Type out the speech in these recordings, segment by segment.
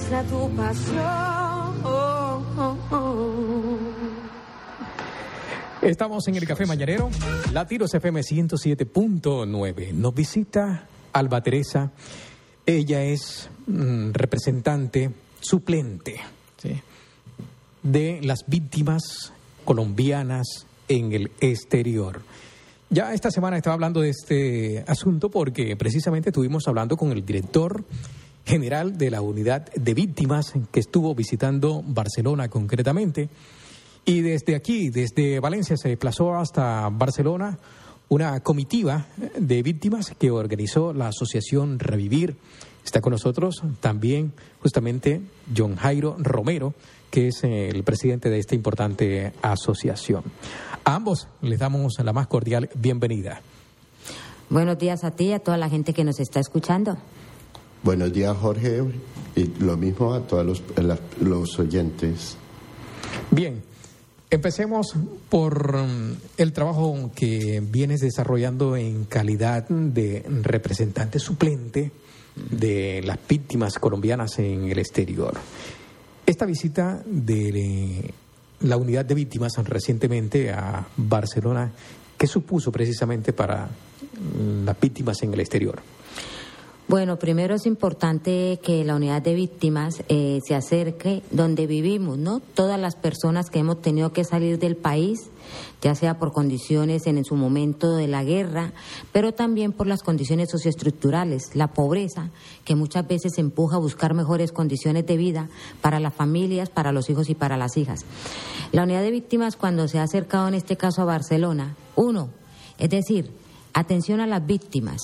muestra tu pasión. Estamos en el Café Mañanero, Latidos FM 107.9. Nos visita Alba Teresa. Ella es representante suplente, ¿sí?, de las víctimas colombianas en el exterior. Ya esta semana estaba hablando de este asunto porque precisamente estuvimos hablando con el director general de la unidad de víctimas que estuvo visitando Barcelona concretamente. Y desde aquí, desde Valencia, se desplazó hasta Barcelona una comitiva de víctimas que organizó la asociación Revivir. Está con nosotros también justamente John Jairo Romero, que es el presidente de esta importante asociación. A ambos les damos la más cordial bienvenida. Buenos días a ti y a toda la gente que nos está escuchando. Buenos días, Jorge, y lo mismo a todos los oyentes. Bien, empecemos por el trabajo que vienes desarrollando en calidad de representante suplente de las víctimas colombianas en el exterior. Esta visita de la unidad de víctimas recientemente a Barcelona, ¿qué supuso precisamente para las víctimas en el exterior? Bueno, primero es importante que la unidad de víctimas se acerque donde vivimos, ¿no? Todas las personas que hemos tenido que salir del país, ya sea por condiciones en su momento de la guerra, pero también por las condiciones socioestructurales, la pobreza, que muchas veces empuja a buscar mejores condiciones de vida para las familias, para los hijos y para las hijas. La unidad de víctimas, cuando se ha acercado en este caso a Barcelona, es decir, atención a las víctimas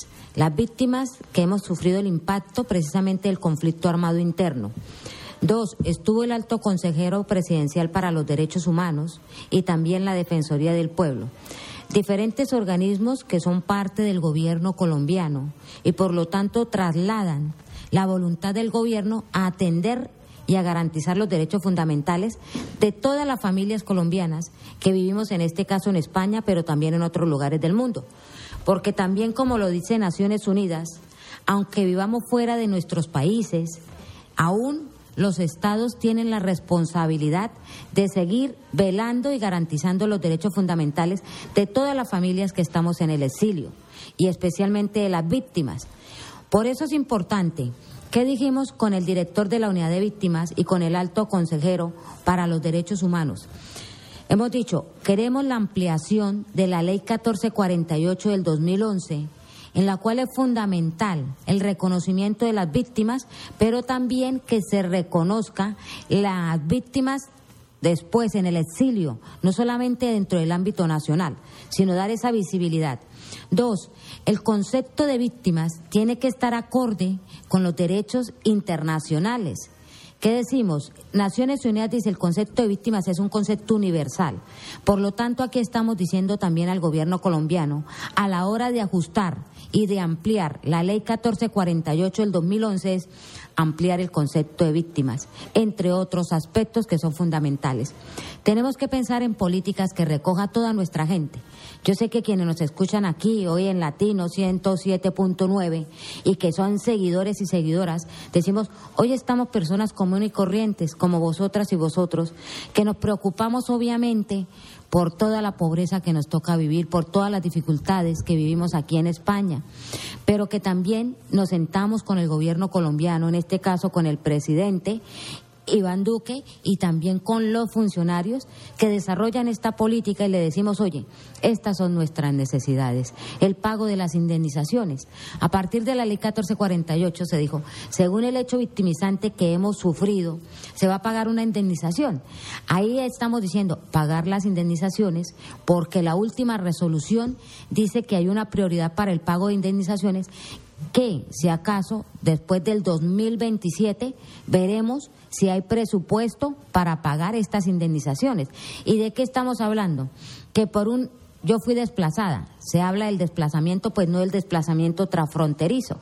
que hemos sufrido el impacto precisamente del conflicto armado interno. 2, estuvo el alto consejero presidencial para los derechos humanos y también la Defensoría del Pueblo. Diferentes organismos que son parte del gobierno colombiano y por lo tanto trasladan la voluntad del gobierno a atender y a garantizar los derechos fundamentales de todas las familias colombianas que vivimos en este caso en España, pero también en otros lugares del mundo. Porque también, como lo dice Naciones Unidas, aunque vivamos fuera de nuestros países, aún los estados tienen la responsabilidad de seguir velando y garantizando los derechos fundamentales de todas las familias que estamos en el exilio y especialmente de las víctimas. Por eso es importante. ¿Qué dijimos con el director de la unidad de víctimas y con el alto consejero para los derechos humanos? Hemos dicho, queremos la ampliación de la Ley 1448 del 2011, en la cual es fundamental el reconocimiento de las víctimas, pero también que se reconozca las víctimas después en el exilio, no solamente dentro del ámbito nacional, sino dar esa visibilidad. 2, el concepto de víctimas tiene que estar acorde con los derechos internacionales. ¿Qué decimos? Naciones Unidas dice el concepto de víctimas es un concepto universal. Por lo tanto, aquí estamos diciendo también al gobierno colombiano, a la hora de ajustar y de ampliar la Ley 1448 del 2011, es ampliar el concepto de víctimas, entre otros aspectos que son fundamentales. Tenemos que pensar en políticas que recoja toda nuestra gente. Yo sé que quienes nos escuchan aquí hoy en Latino 107.9 y que son seguidores y seguidoras, decimos, hoy estamos personas comunes y corrientes, como vosotras y vosotros, que nos preocupamos obviamente por toda la pobreza que nos toca vivir, por todas las dificultades que vivimos aquí en España, pero que también nos sentamos con el gobierno colombiano, en este caso con el presidente Iván Duque y también con los funcionarios que desarrollan esta política y le decimos, oye, estas son nuestras necesidades. El pago de las indemnizaciones. A partir de la Ley 1448 se dijo, según el hecho victimizante que hemos sufrido, se va a pagar una indemnización. Ahí estamos diciendo, pagar las indemnizaciones, porque la última resolución dice que hay una prioridad para el pago de indemnizaciones que, si acaso, después del 2027, veremos si hay presupuesto para pagar estas indemnizaciones. ¿Y de qué estamos hablando? Que yo fui desplazada, se habla del desplazamiento, pues no del desplazamiento transfronterizo.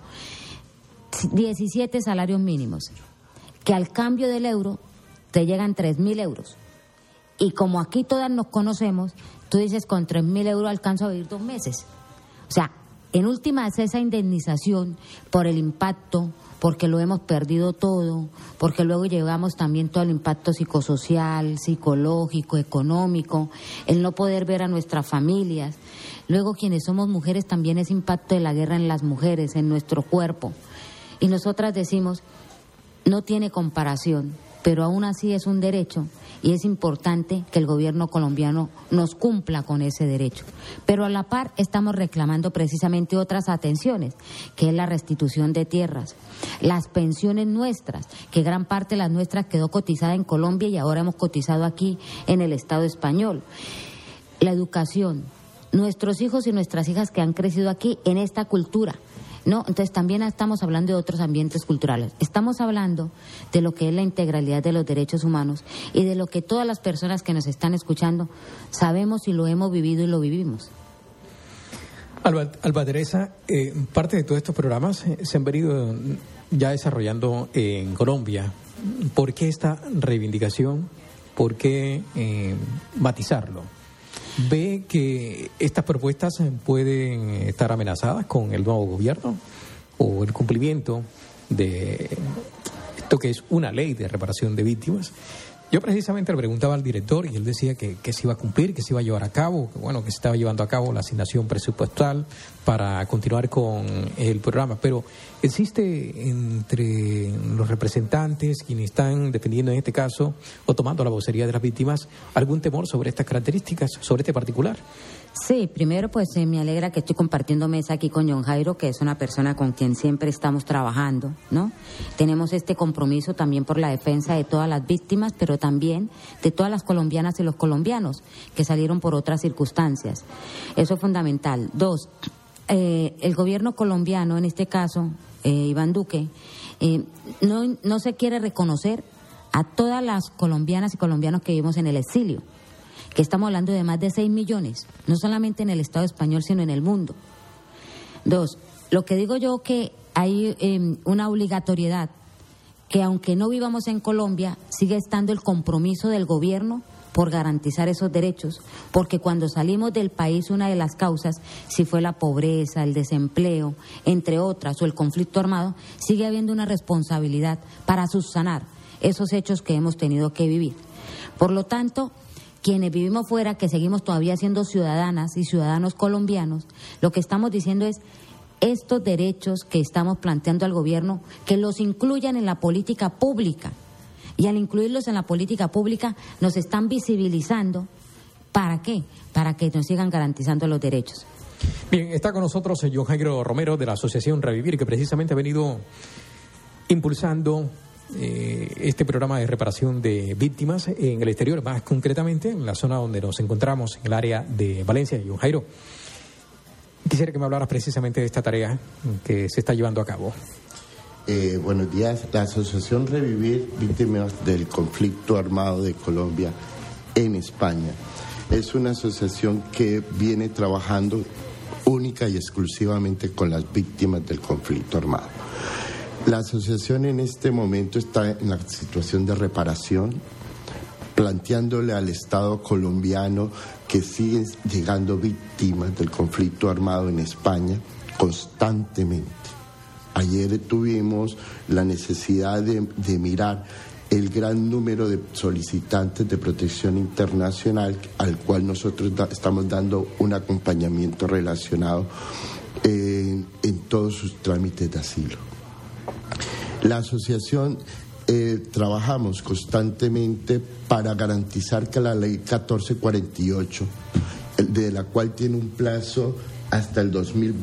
17 salarios mínimos, que al cambio del euro te llegan 3.000 euros. Y como aquí todas nos conocemos, tú dices, con 3.000 euros alcanzo a vivir 2 meses. O sea, en últimas esa indemnización por el impacto, porque lo hemos perdido todo, porque luego llevamos también todo el impacto psicosocial, psicológico, económico, el no poder ver a nuestras familias. Luego quienes somos mujeres también ese impacto de la guerra en las mujeres, en nuestro cuerpo. Y nosotras decimos, no tiene comparación, pero aún así es un derecho y es importante que el gobierno colombiano nos cumpla con ese derecho. Pero a la par estamos reclamando precisamente otras atenciones, que es la restitución de tierras, las pensiones nuestras, que gran parte de las nuestras quedó cotizada en Colombia y ahora hemos cotizado aquí en el Estado español. La educación, nuestros hijos y nuestras hijas que han crecido aquí en esta cultura, ¿no? Entonces también estamos hablando de otros ambientes culturales. Estamos hablando de lo que es la integralidad de los derechos humanos y de lo que todas las personas que nos están escuchando sabemos y lo hemos vivido y lo vivimos. Alba Teresa, parte de todos estos programas se han venido ya desarrollando en Colombia. ¿Por qué esta reivindicación? ¿Por qué matizarlo? ¿Ve que estas propuestas pueden estar amenazadas con el nuevo gobierno o el cumplimiento de esto que es una ley de reparación de víctimas? Yo precisamente le preguntaba al director y él decía que se iba a cumplir, que se iba a llevar a cabo, que bueno, que se estaba llevando a cabo la asignación presupuestal para continuar con el programa. Pero ¿existe entre los representantes, quienes están defendiendo en este caso o tomando la vocería de las víctimas, algún temor sobre estas características, sobre este particular? Sí, primero pues me alegra que estoy compartiendo mesa aquí con John Jairo, que es una persona con quien siempre estamos trabajando, ¿no? Tenemos este compromiso también por la defensa de todas las víctimas, pero también de todas las colombianas y los colombianos que salieron por otras circunstancias. Eso es fundamental. Dos, el gobierno colombiano, en este caso, Iván Duque, no se quiere reconocer a todas las colombianas y colombianos que vivimos en el exilio, que estamos hablando de más de 6 millones, no solamente en el Estado español, sino en el mundo. Dos, lo que digo yo que hay una obligatoriedad, que aunque no vivamos en Colombia, sigue estando el compromiso del gobierno por garantizar esos derechos, porque cuando salimos del país una de las causas, si fue la pobreza, el desempleo, entre otras, o el conflicto armado, sigue habiendo una responsabilidad para subsanar esos hechos que hemos tenido que vivir. Por lo tanto, quienes vivimos fuera, que seguimos todavía siendo ciudadanas y ciudadanos colombianos, lo que estamos diciendo es estos derechos que estamos planteando al gobierno, que los incluyan en la política pública. Y al incluirlos en la política pública nos están visibilizando. ¿Para qué? Para que nos sigan garantizando los derechos. Bien, está con nosotros John Jairo Romero de la Asociación Revivir, que precisamente ha venido impulsando este programa de reparación de víctimas en el exterior, más concretamente en la zona donde nos encontramos, en el área de Valencia. John Jairo, quisiera que me hablaras precisamente de esta tarea que se está llevando a cabo. Buenos días. La Asociación Revivir Víctimas del Conflicto Armado de Colombia en España es una asociación que viene trabajando única y exclusivamente con las víctimas del conflicto armado. La asociación en este momento está en la situación de reparación, planteándole al Estado colombiano que siguen llegando víctimas del conflicto armado en España constantemente. Ayer tuvimos la necesidad de mirar el gran número de solicitantes de protección internacional al cual nosotros estamos dando un acompañamiento relacionado en todos sus trámites de asilo. La asociación trabajamos constantemente para garantizar que la ley 1448, de la cual tiene un plazo hasta el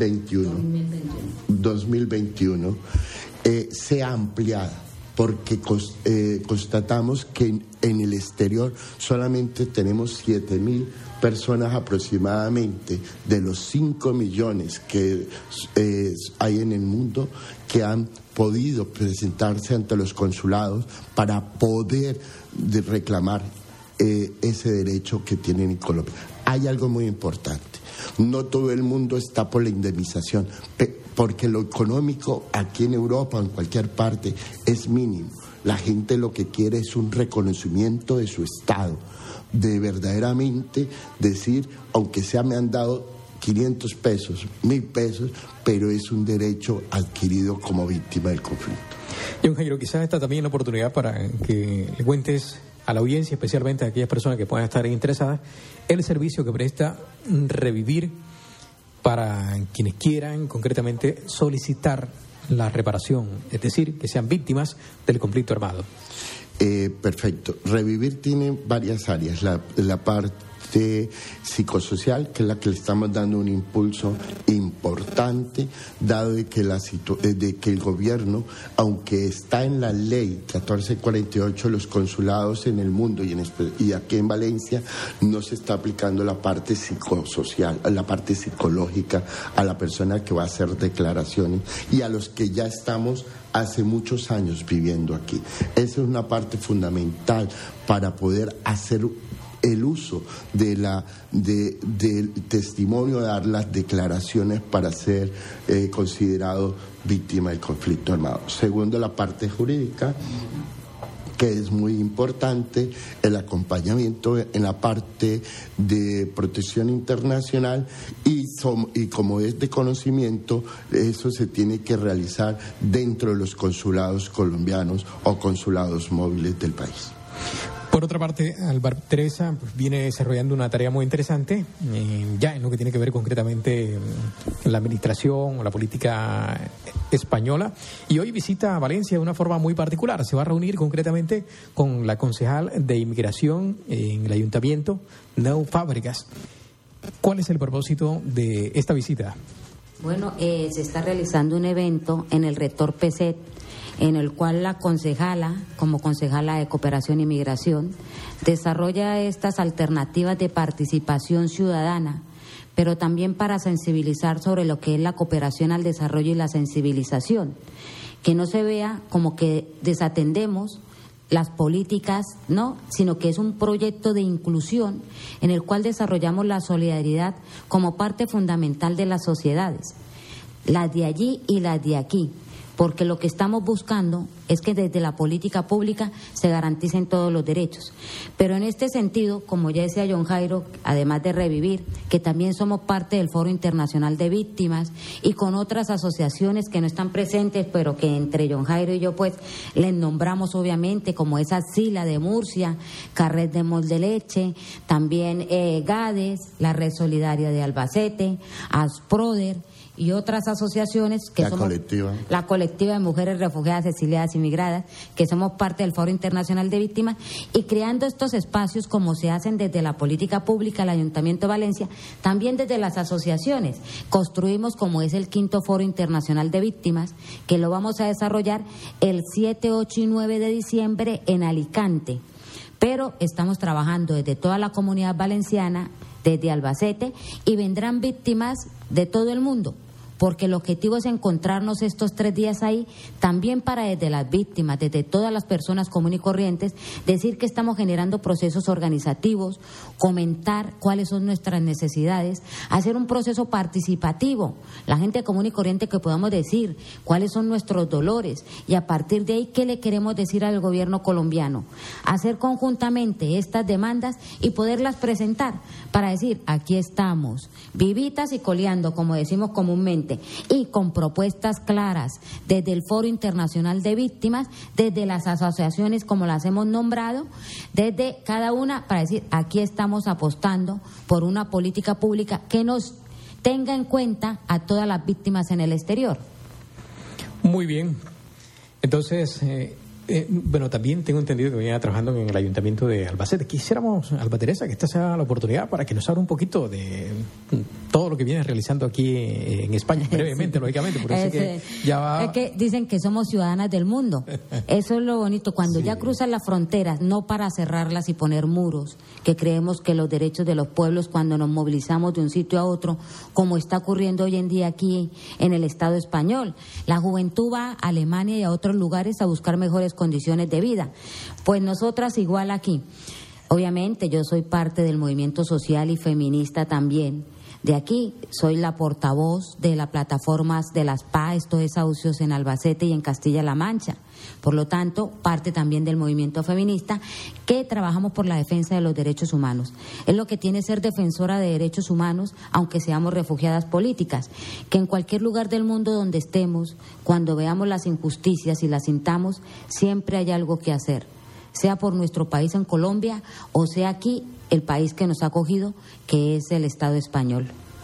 2021 sea ampliada, porque constatamos que en el exterior solamente tenemos 7.000 personas aproximadamente de los 5 millones que hay en el mundo que han podido presentarse ante los consulados para poder reclamar ese derecho que tienen en Colombia. Hay algo muy importante. No todo el mundo está por la indemnización, porque lo económico aquí en Europa o en cualquier parte es mínimo. La gente lo que quiere es un reconocimiento de su Estado, de verdaderamente decir, aunque sea me han dado 500 pesos, 1.000 pesos, pero es un derecho adquirido como víctima del conflicto. John Jairo, quizás esta también es la oportunidad para que le cuentes a la audiencia, especialmente a aquellas personas que puedan estar interesadas, el servicio que presta Revivir para quienes quieran concretamente solicitar la reparación, es decir, que sean víctimas del conflicto armado. Perfecto. Revivir tiene varias áreas. La parte psicosocial, que es la que le estamos dando un impulso importante, dado de que, de que el gobierno, aunque está en la ley 1448, los consulados en el mundo y aquí en Valencia, no se está aplicando la parte psicosocial, la parte psicológica a la persona que va a hacer declaraciones y a los que ya estamos hace muchos años viviendo aquí. Esa es una parte fundamental para poder hacer el uso del testimonio, dar las declaraciones para ser considerado víctima del conflicto armado. Segundo, la parte jurídica, que es muy importante, el acompañamiento en la parte de protección internacional y como es de conocimiento, eso se tiene que realizar dentro de los consulados colombianos o consulados móviles del país. Por otra parte, Alba Teresa viene desarrollando una tarea muy interesante, ya en lo que tiene que ver concretamente la administración o la política española, y hoy visita Valencia de una forma muy particular. Se va a reunir concretamente con la concejal de Inmigración en el Ayuntamiento, Neu Fábregas. ¿Cuál es el propósito de esta visita? Bueno, se está realizando un evento en el Rector Peset, en el cual la concejala, como concejala de Cooperación e Inmigración, desarrolla estas alternativas de participación ciudadana, pero también para sensibilizar sobre lo que es la cooperación al desarrollo y la sensibilización, que no se vea como que desatendemos las políticas, no, sino que es un proyecto de inclusión en el cual desarrollamos la solidaridad como parte fundamental de las sociedades, las de allí y las de aquí, porque lo que estamos buscando es que desde la política pública se garanticen todos los derechos. Pero en este sentido, como ya decía John Jairo, además de Revivir, que también somos parte del Foro Internacional de Víctimas y con otras asociaciones que no están presentes, pero que entre John Jairo y yo pues les nombramos obviamente, como esa SILA de Murcia, Carret de Molde Leche, también GADES, la Red Solidaria de Albacete, ASPRODER y otras asociaciones que somos la colectiva de mujeres refugiadas, exiliadas, inmigradas, que somos parte del Foro Internacional de Víctimas, y creando estos espacios como se hacen desde la política pública, el Ayuntamiento de Valencia, también desde las asociaciones. Construimos como es el 5º Foro Internacional de Víctimas, que lo vamos a desarrollar el 7, 8 y 9 de diciembre en Alicante. Pero estamos trabajando desde toda la comunidad valenciana, desde Albacete, y vendrán víctimas de todo el mundo, porque el objetivo es encontrarnos estos 3 días ahí, también para desde las víctimas, desde todas las personas comunes y corrientes, decir que estamos generando procesos organizativos, comentar cuáles son nuestras necesidades, hacer un proceso participativo, la gente común y corriente, que podamos decir cuáles son nuestros dolores y a partir de ahí qué le queremos decir al gobierno colombiano, hacer conjuntamente estas demandas y poderlas presentar para decir, aquí estamos, vivitas y coleando, como decimos comúnmente, y con propuestas claras desde el Foro Internacional de Víctimas, desde las asociaciones como las hemos nombrado, desde cada una, para decir, aquí estamos apostando por una política pública que nos tenga en cuenta a todas las víctimas en el exterior. Muy bien. Entonces, bueno, también tengo entendido que venía trabajando en el Ayuntamiento de Albacete. Quisiéramos, Alba Teresa, que esta sea la oportunidad para que nos hable un poquito de todo lo que viene realizando aquí en España, brevemente, sí. Lógicamente, por eso que ya va... Es que dicen que somos ciudadanas del mundo. Eso es lo bonito, cuando sí. Ya cruzan las fronteras, no para cerrarlas y poner muros, que creemos que los derechos de los pueblos, cuando nos movilizamos de un sitio a otro, como está ocurriendo hoy en día aquí en el Estado español, la juventud va a Alemania y a otros lugares a buscar mejores condiciones de vida. Pues nosotras igual aquí. Obviamente yo soy parte del movimiento social y feminista también, de aquí. Soy la portavoz de las plataformas de las PAES, estos desahucios en Albacete y en Castilla-La Mancha. Por lo tanto, parte también del movimiento feminista que trabajamos por la defensa de los derechos humanos. Es lo que tiene ser defensora de derechos humanos, aunque seamos refugiadas políticas, que en cualquier lugar del mundo donde estemos, cuando veamos las injusticias y las sintamos, siempre hay algo que hacer, sea por nuestro país en Colombia o sea aquí el país que nos ha acogido, que es el Estado español.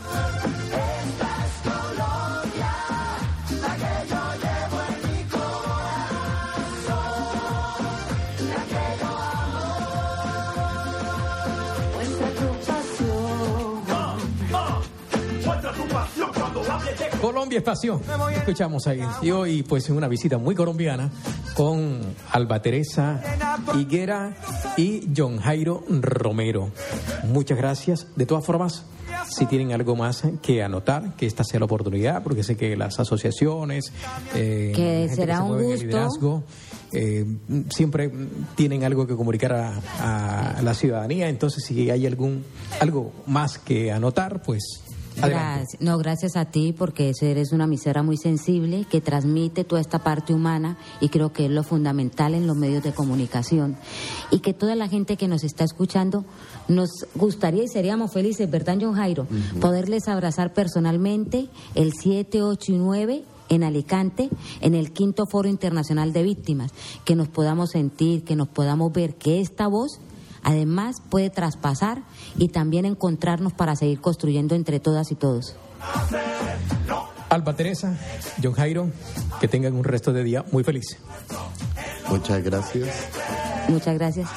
Colombia es pasión. Escuchamos ahí. Y hoy, pues, en una visita muy colombiana con Alba Teresa Higuera y John Jairo Romero. Muchas gracias. De todas formas, si tienen algo más que anotar, que esta sea la oportunidad, porque sé que las asociaciones, que será un gusto. Liderazgo, siempre tienen algo que comunicar a la ciudadanía. Entonces, si hay algo más que anotar, pues gracias. No, gracias a ti, porque eres una emisora muy sensible que transmite toda esta parte humana y creo que es lo fundamental en los medios de comunicación. Y que toda la gente que nos está escuchando, nos gustaría y seríamos felices, ¿verdad, John Jairo? Poderles abrazar personalmente el 7, 8 y 9 en Alicante, en el 5º Foro Internacional de Víctimas, que nos podamos sentir, que nos podamos ver, que esta voz además puede traspasar y también encontrarnos para seguir construyendo entre todas y todos. Alba Teresa, John Jairo, que tengan un resto de día muy feliz. Muchas gracias. Muchas gracias.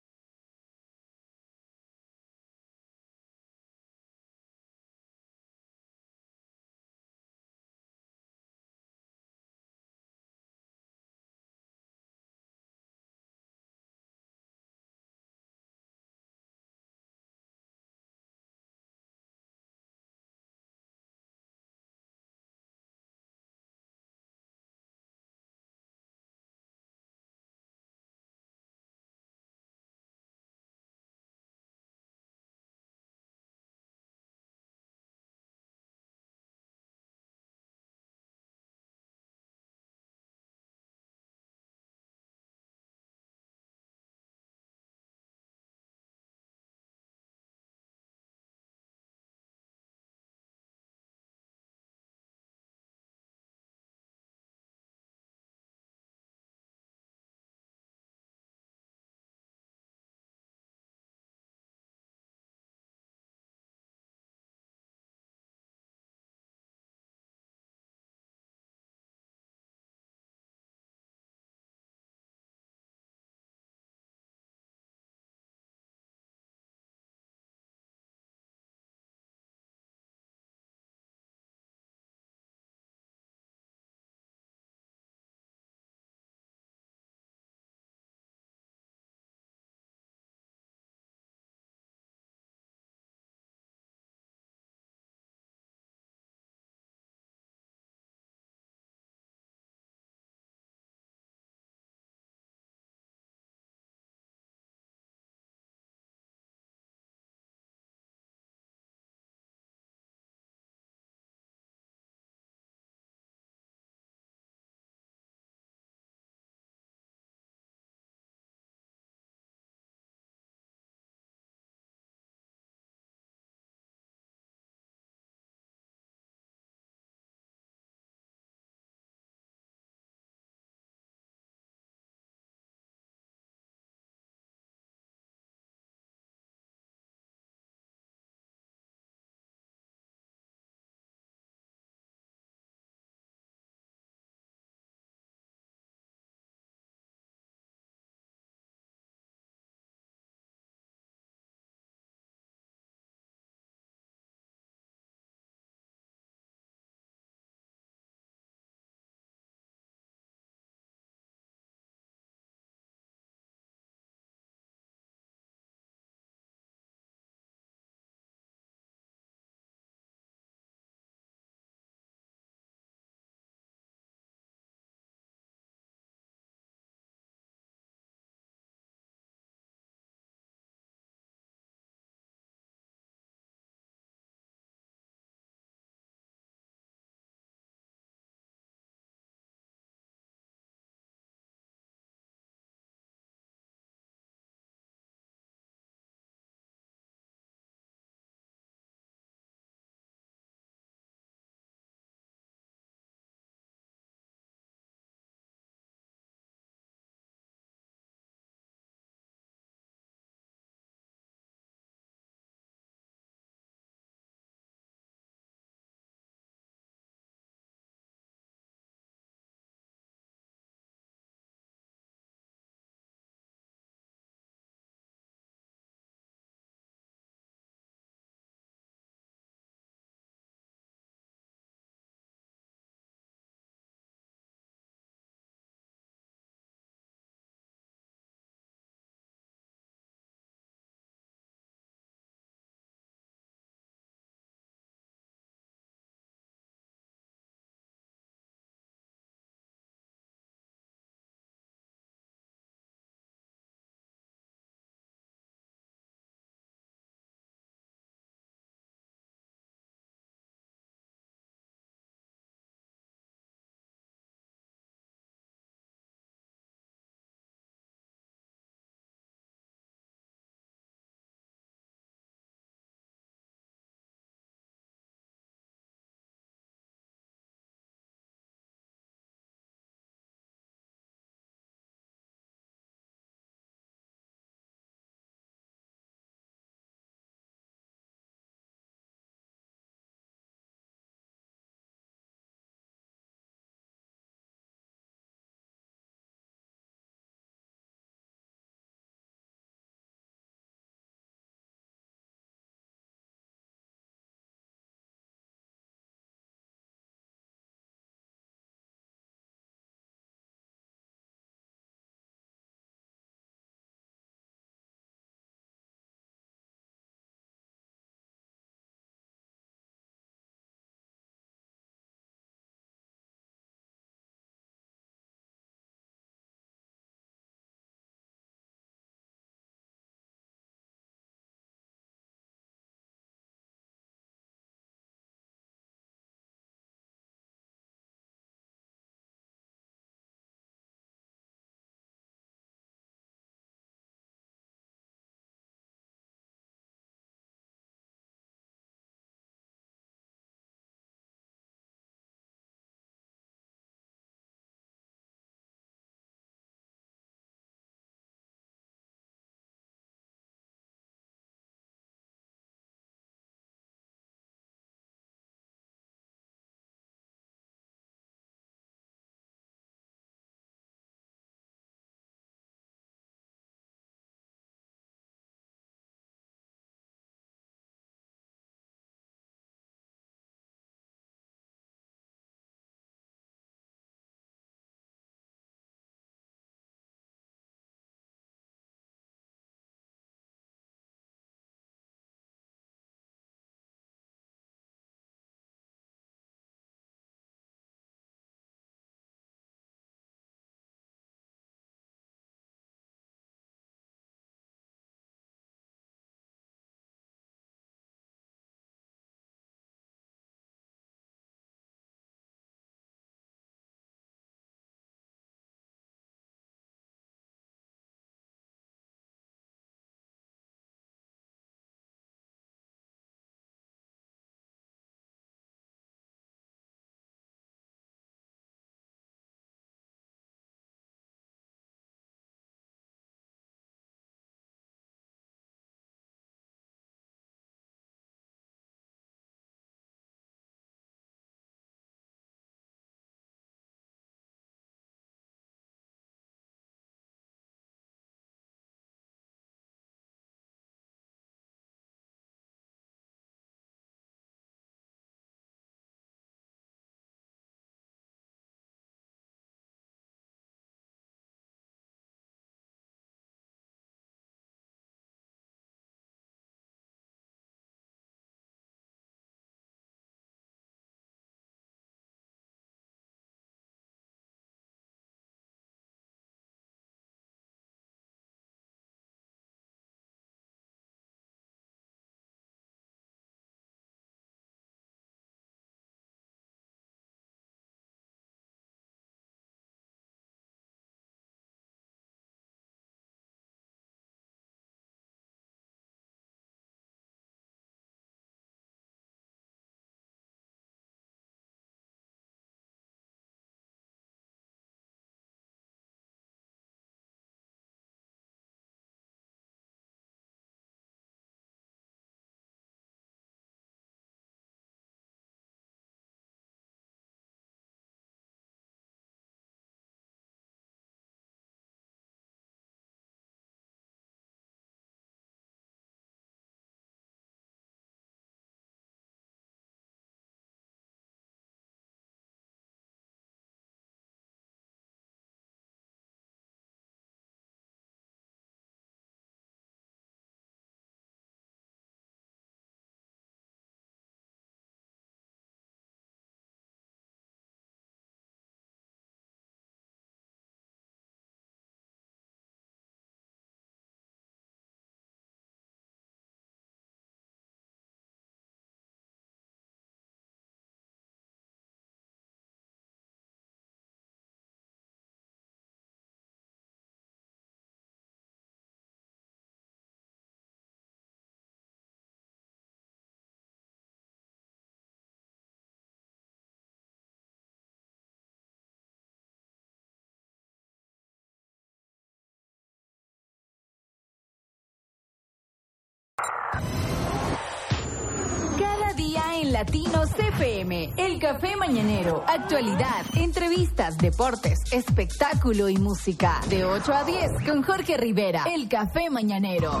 Latinos FM, el café mañanero, actualidad, entrevistas, deportes, espectáculo y música. De 8 a 10 con Jorge Rivera, el café mañanero.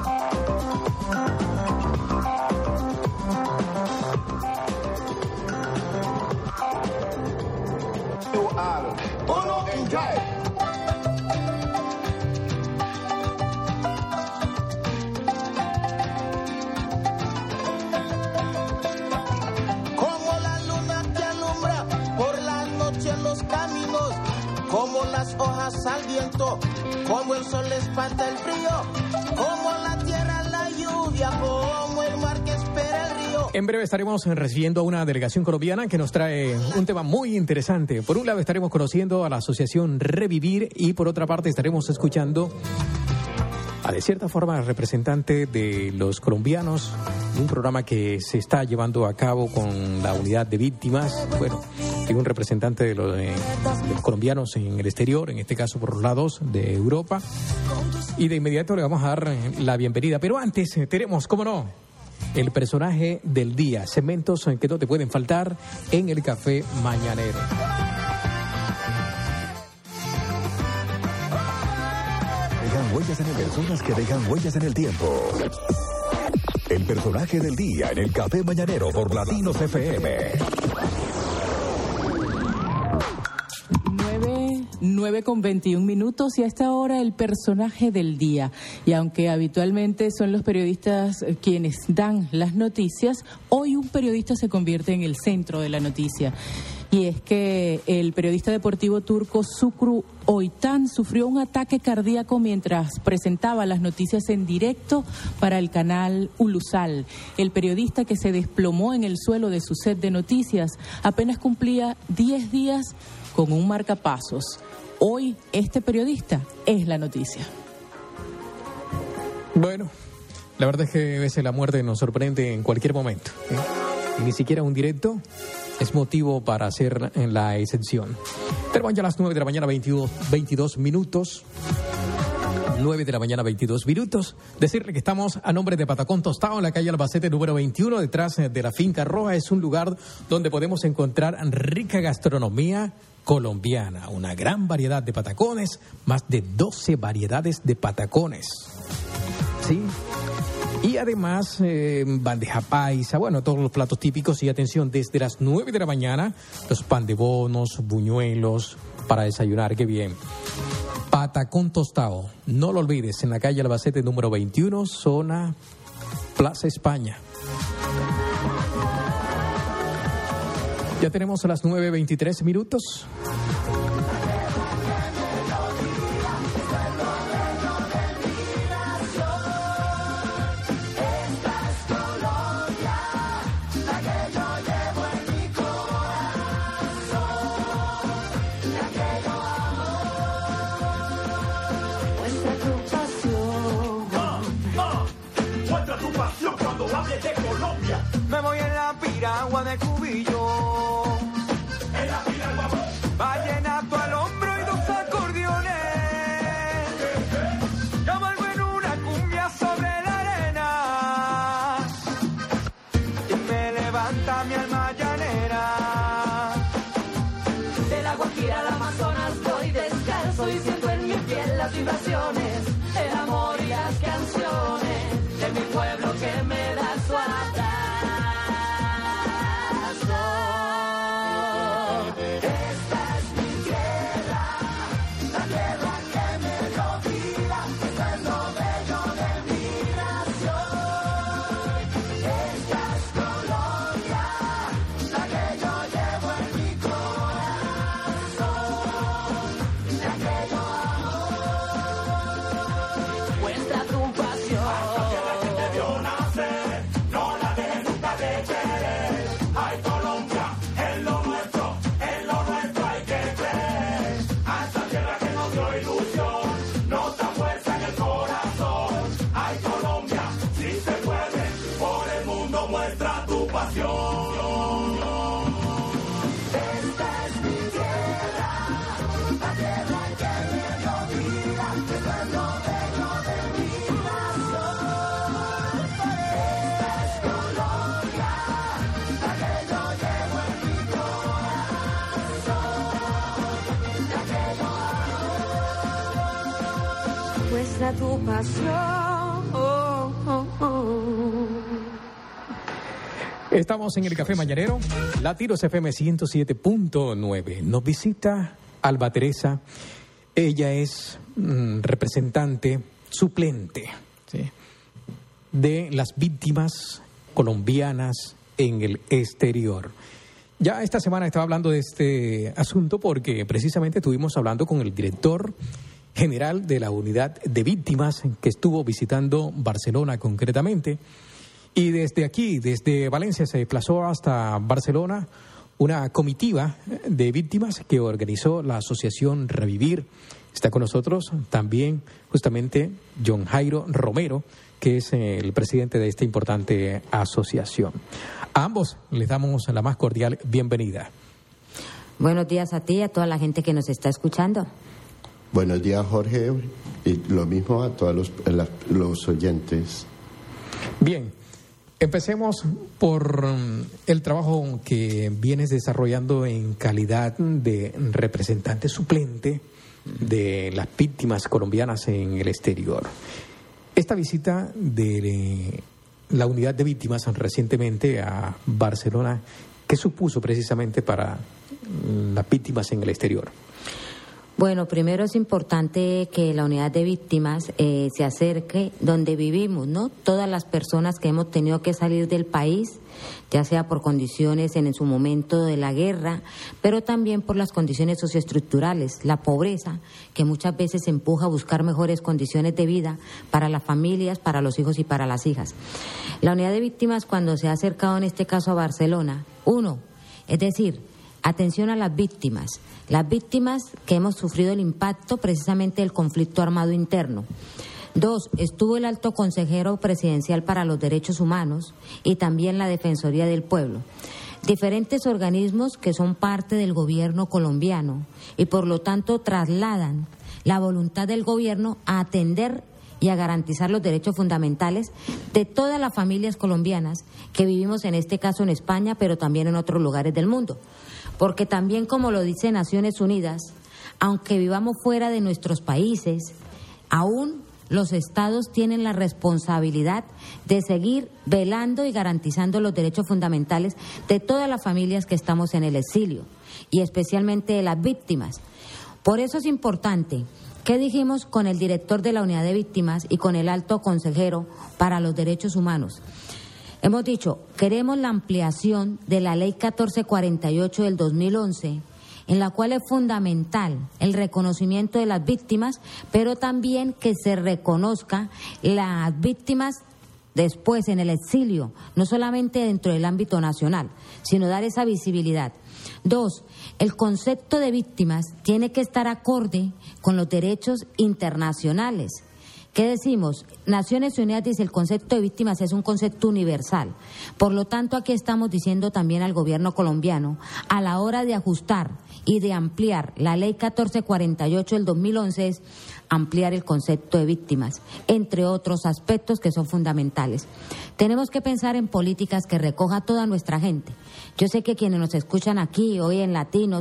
Como las hojas al viento, como el sol espanta el frío, como la tierra la lluvia, como el mar que espera el río. En breve estaremos recibiendo a una delegación colombiana que nos trae un tema muy interesante. Por un lado estaremos conociendo a la asociación Revivir y por otra parte estaremos escuchando a, de cierta forma, representante de los colombianos, un programa que se está llevando a cabo con la unidad de víctimas. Bueno, tiene un representante de los colombianos en el exterior, en este caso por los lados de Europa. Y de inmediato le vamos a dar la bienvenida. Pero antes tenemos, cómo no, el personaje del día. Segmentos que no te pueden faltar en el Café Mañanero. Dejan huellas en el personas que dejan huellas en el tiempo. El personaje del día en el Café Mañanero por Latinos FM. 9:21 y a esta hora el personaje del día. Y aunque habitualmente son los periodistas quienes dan las noticias, hoy un periodista se convierte en el centro de la noticia. Y es que el periodista deportivo turco Şükrü Oytan sufrió un ataque cardíaco mientras presentaba las noticias en directo para el canal Ulusal. El periodista, que se desplomó en el suelo de su set de noticias, apenas cumplía 10 días con un marcapasos. Hoy este periodista es la noticia. Bueno, la verdad es que a veces la muerte nos sorprende en cualquier momento, ¿eh? Y ni siquiera un directo es motivo para hacer la excepción. Tenemos ya las 9 de la mañana, 22 minutos. 9 de la mañana, 22 minutos. Decirle que estamos a nombre de Patacón Tostado en la calle Albacete número 21, detrás de la Finca Roja. Es un lugar donde podemos encontrar rica gastronomía colombiana, una gran variedad de patacones, más de 12 variedades de patacones. ¿Sí? Y además, bandeja paisa, bueno, todos los platos típicos. Y atención, desde las 9 de la mañana, los pan de bonos, buñuelos, para desayunar, qué bien. Patacón Tostado, no lo olvides, en la calle Albacete número 21, zona Plaza España. Ya tenemos a las 9:23 minutos. Me voy en la piragua de Cubillo. En la piragua. Vallenato al hombro y 2 acordeones. Yo vuelvo en una cumbia sobre la arena. Y me levanta mi alma llanera. De la Guajira al Amazonas voy descalzo y siento en mi piel las vibraciones, el amor y las canciones de mi pueblo que me da su abrazo. a tu pasión. Estamos en el Café Mañanero, Latidos FM 107.9. Nos visita Alba Teresa. Ella es representante suplente, ¿sí?, de las víctimas colombianas en el exterior. Ya esta semana estaba hablando de este asunto porque precisamente estuvimos hablando con el director general de la unidad de víctimas que estuvo visitando Barcelona concretamente. Y desde aquí, desde Valencia, se desplazó hasta Barcelona una comitiva de víctimas que organizó la asociación Revivir. Está con nosotros también justamente John Jairo Romero, que es el presidente de esta importante asociación. A ambos les damos la más cordial bienvenida. Buenos días a ti y a toda la gente que nos está escuchando. Buenos días, Jorge, y lo mismo a todos los oyentes. Bien, empecemos por el trabajo que vienes desarrollando en calidad de representante suplente de las víctimas colombianas en el exterior. Esta visita de la unidad de víctimas recientemente a Barcelona, ¿qué supuso precisamente para las víctimas en el exterior? Bueno, primero es importante que la unidad de víctimas se acerque donde vivimos, ¿no? Todas las personas que hemos tenido que salir del país, ya sea por condiciones en su momento de la guerra, pero también por las condiciones socioestructurales, la pobreza, que muchas veces empuja a buscar mejores condiciones de vida para las familias, para los hijos y para las hijas. La unidad de víctimas, cuando se ha acercado en este caso a Barcelona, es decir, atención a las víctimas que hemos sufrido el impacto precisamente del conflicto armado interno. 2, estuvo el alto consejero presidencial para los derechos humanos y también la Defensoría del Pueblo. Diferentes organismos que son parte del gobierno colombiano y por lo tanto trasladan la voluntad del gobierno a atender y a garantizar los derechos fundamentales de todas las familias colombianas que vivimos en este caso en España, pero también en otros lugares del mundo. Porque también, como lo dice Naciones Unidas, aunque vivamos fuera de nuestros países, aún los estados tienen la responsabilidad de seguir velando y garantizando los derechos fundamentales de todas las familias que estamos en el exilio y especialmente de las víctimas. Por eso es importante. ¿Qué dijimos con el director de la unidad de víctimas y con el alto consejero para los derechos humanos? Hemos dicho, queremos la ampliación de la Ley 1448 del 2011, en la cual es fundamental el reconocimiento de las víctimas, pero también que se reconozca las víctimas después en el exilio, no solamente dentro del ámbito nacional, sino dar esa visibilidad. 2, el concepto de víctimas tiene que estar acorde con los derechos internacionales. ¿Qué decimos? Naciones Unidas dice el concepto de víctimas es un concepto universal. Por lo tanto, aquí estamos diciendo también al gobierno colombiano, a la hora de ajustar y de ampliar la Ley 1448 del 2011, es ampliar el concepto de víctimas, entre otros aspectos que son fundamentales. Tenemos que pensar en políticas que recoja a toda nuestra gente. Yo sé que quienes nos escuchan aquí hoy en Latino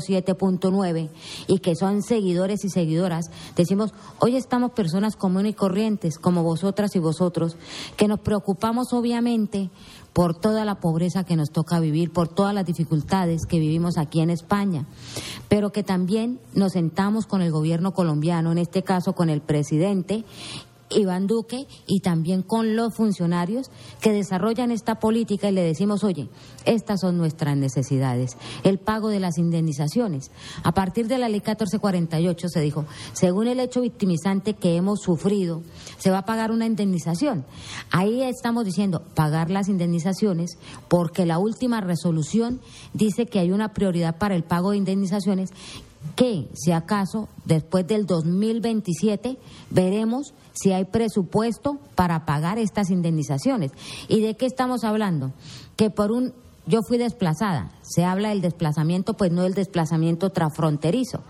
107.9 y que son seguidores y seguidoras, decimos, hoy estamos personas comunes y corrientes como vosotras y vosotros, que nos preocupamos obviamente por toda la pobreza que nos toca vivir, por todas las dificultades que vivimos aquí en España, pero que también nos sentamos con el gobierno colombiano, en este caso con el presidente Iván Duque y también con los funcionarios que desarrollan esta política y le decimos, oye, estas son nuestras necesidades, el pago de las indemnizaciones. A partir de la Ley 1448 se dijo, según el hecho victimizante que hemos sufrido, se va a pagar una indemnización. Ahí estamos diciendo, pagar las indemnizaciones, porque la última resolución dice que hay una prioridad para el pago de indemnizaciones que, si acaso, después del 2027, veremos si hay presupuesto para pagar estas indemnizaciones. ¿Y de qué estamos hablando? Que yo fui desplazada, se habla del desplazamiento, pues no del desplazamiento transfronterizo.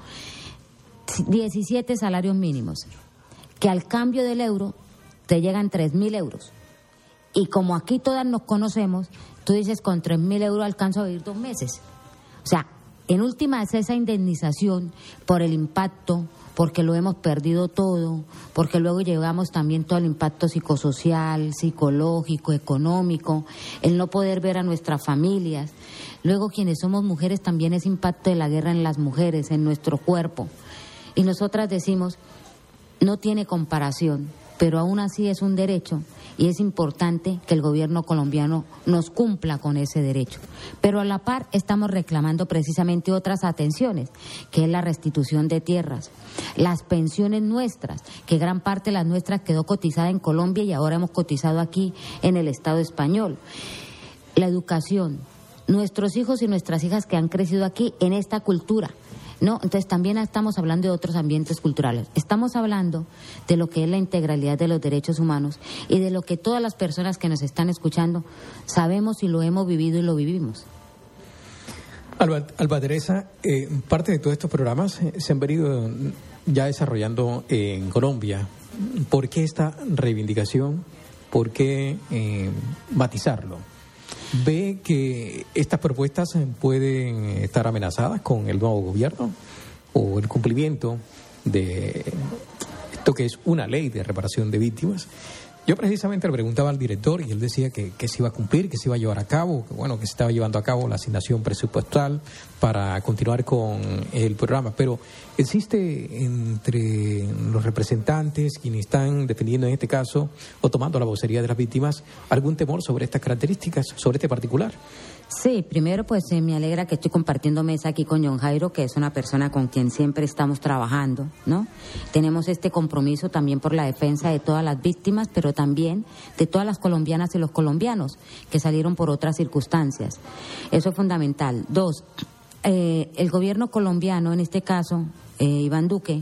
17 salarios mínimos, que al cambio del euro te llegan 3.000 euros. Y como aquí todas nos conocemos, tú dices, con 3.000 euros alcanzo a vivir 2 meses. O sea, en última es esa indemnización por el impacto, porque lo hemos perdido todo, porque luego llevamos también todo el impacto psicosocial, psicológico, económico, el no poder ver a nuestras familias. Luego quienes somos mujeres también ese impacto de la guerra en las mujeres, en nuestro cuerpo. Y nosotras decimos, no tiene comparación, pero aún así es un derecho y es importante que el gobierno colombiano nos cumpla con ese derecho. Pero a la par estamos reclamando precisamente otras atenciones, que es la restitución de tierras, las pensiones nuestras, que gran parte de las nuestras quedó cotizada en Colombia y ahora hemos cotizado aquí en el Estado español. La educación, nuestros hijos y nuestras hijas que han crecido aquí en esta cultura, ¿no? Entonces también estamos hablando de otros ambientes culturales. Estamos hablando de lo que es la integralidad de los derechos humanos y de lo que todas las personas que nos están escuchando sabemos y lo hemos vivido y lo vivimos. Alba Teresa, parte de todos estos programas se han venido ya desarrollando en Colombia. ¿Por qué esta reivindicación? ¿Por qué matizarlo? ¿Ve que estas propuestas pueden estar amenazadas con el nuevo gobierno o el cumplimiento de esto que es una ley de reparación de víctimas? Yo precisamente le preguntaba al director y él decía que se iba a cumplir, que se iba a llevar a cabo, que bueno, que se estaba llevando a cabo la asignación presupuestal para continuar con el programa. Pero ¿existe entre los representantes, quienes están defendiendo en este caso o tomando la vocería de las víctimas, algún temor sobre estas características, sobre este particular? Sí, primero pues me alegra que estoy compartiendo mesa aquí con John Jairo, que es una persona con quien siempre estamos trabajando, ¿no? Tenemos este compromiso también por la defensa de todas las víctimas, pero también de todas las colombianas y los colombianos que salieron por otras circunstancias. Eso es fundamental. Dos, el gobierno colombiano, en este caso, Iván Duque,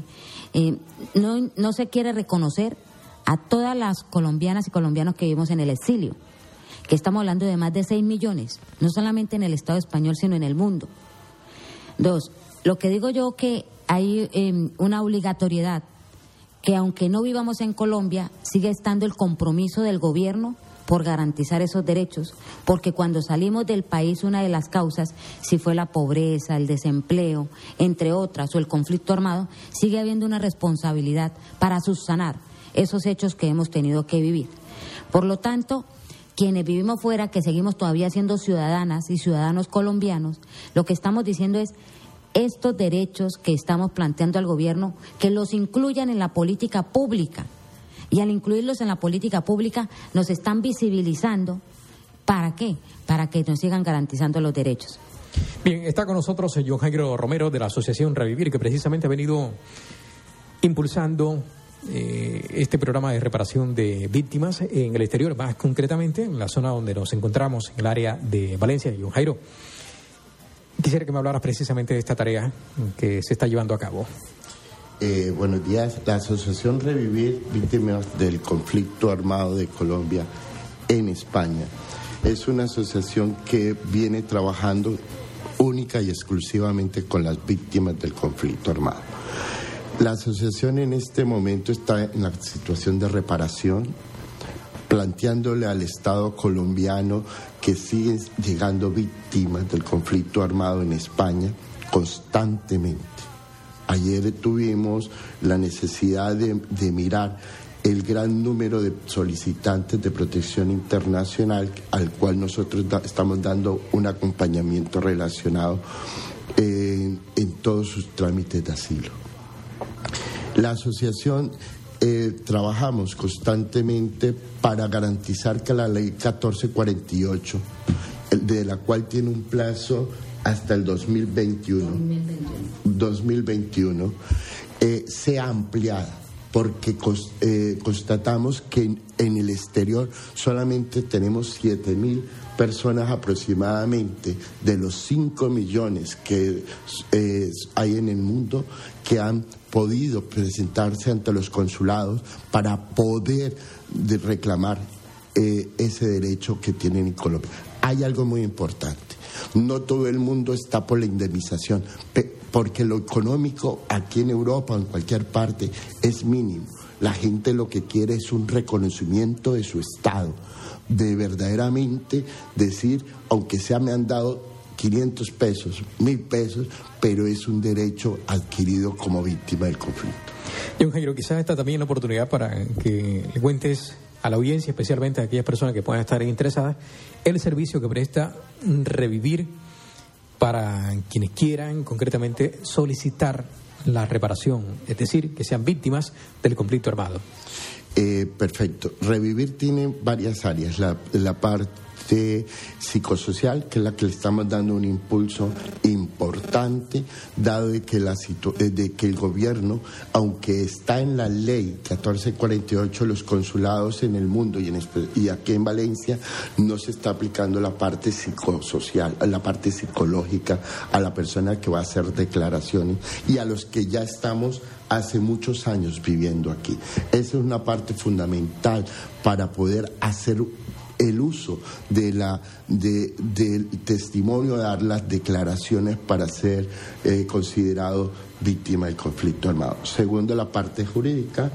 no se quiere reconocer a todas las colombianas y colombianos que vivimos en el exilio, que estamos hablando de más de 6 millones, no solamente en el Estado español, sino en el mundo. Dos, lo que digo yo que hay una obligatoriedad, que aunque no vivamos en Colombia, sigue estando el compromiso del gobierno por garantizar esos derechos, porque cuando salimos del país una de las causas, si fue la pobreza, el desempleo, entre otras, o el conflicto armado, sigue habiendo una responsabilidad para subsanar esos hechos que hemos tenido que vivir. Por lo tanto, quienes vivimos fuera, que seguimos todavía siendo ciudadanas y ciudadanos colombianos, lo que estamos diciendo es estos derechos que estamos planteando al gobierno, que los incluyan en la política pública. Y al incluirlos en la política pública nos están visibilizando. ¿Para qué? Para que nos sigan garantizando los derechos. Bien, está con nosotros John Jairo Romero de la Asociación Revivir, que precisamente ha venido impulsando este programa de reparación de víctimas en el exterior, más concretamente en la zona donde nos encontramos, en el área de Valencia. John Jairo, quisiera que me hablaras precisamente de esta tarea que se está llevando a cabo. Buenos días. La Asociación Revivir Víctimas del Conflicto Armado de Colombia en España es una asociación que viene trabajando única y exclusivamente con las víctimas del conflicto armado. La asociación en este momento está en la situación de reparación, planteándole al Estado colombiano que siguen llegando víctimas del conflicto armado en España constantemente. Ayer tuvimos la necesidad de mirar el gran número de solicitantes de protección internacional al cual nosotros estamos dando un acompañamiento relacionado en todos sus trámites de asilo. La asociación trabajamos constantemente para garantizar que la ley 1448, de la cual tiene un plazo hasta el 2021 sea ampliada, porque constatamos que en el exterior solamente tenemos 7.000 personas aproximadamente de los 5 millones que hay en el mundo que han podido presentarse ante los consulados para poder reclamar ese derecho que tienen en Colombia. Hay algo muy importante. No todo el mundo está por la indemnización, porque lo económico aquí en Europa o en cualquier parte es mínimo. La gente lo que quiere es un reconocimiento de su Estado, de verdaderamente decir, aunque sea me han dado 500 pesos, 1.000 pesos, pero es un derecho adquirido como víctima del conflicto. John Jairo, quizás esta también es la oportunidad para que le cuentes a la audiencia, especialmente a aquellas personas que puedan estar interesadas, el servicio que presta Revivir para quienes quieran concretamente solicitar la reparación, es decir, que sean víctimas del conflicto armado. Perfecto. Revivir tiene varias áreas. La parte psicosocial, que es la que le estamos dando un impulso importante, dado de que, de que el gobierno, aunque está en la ley 1448, los consulados en el mundo y aquí en Valencia, no se está aplicando la parte psicosocial, la parte psicológica a la persona que va a hacer declaraciones y a los que ya estamos hace muchos años viviendo aquí. Esa es una parte fundamental para poder hacer el uso del testimonio, dar las declaraciones para ser considerado víctima del conflicto armado. Segundo, la parte jurídica,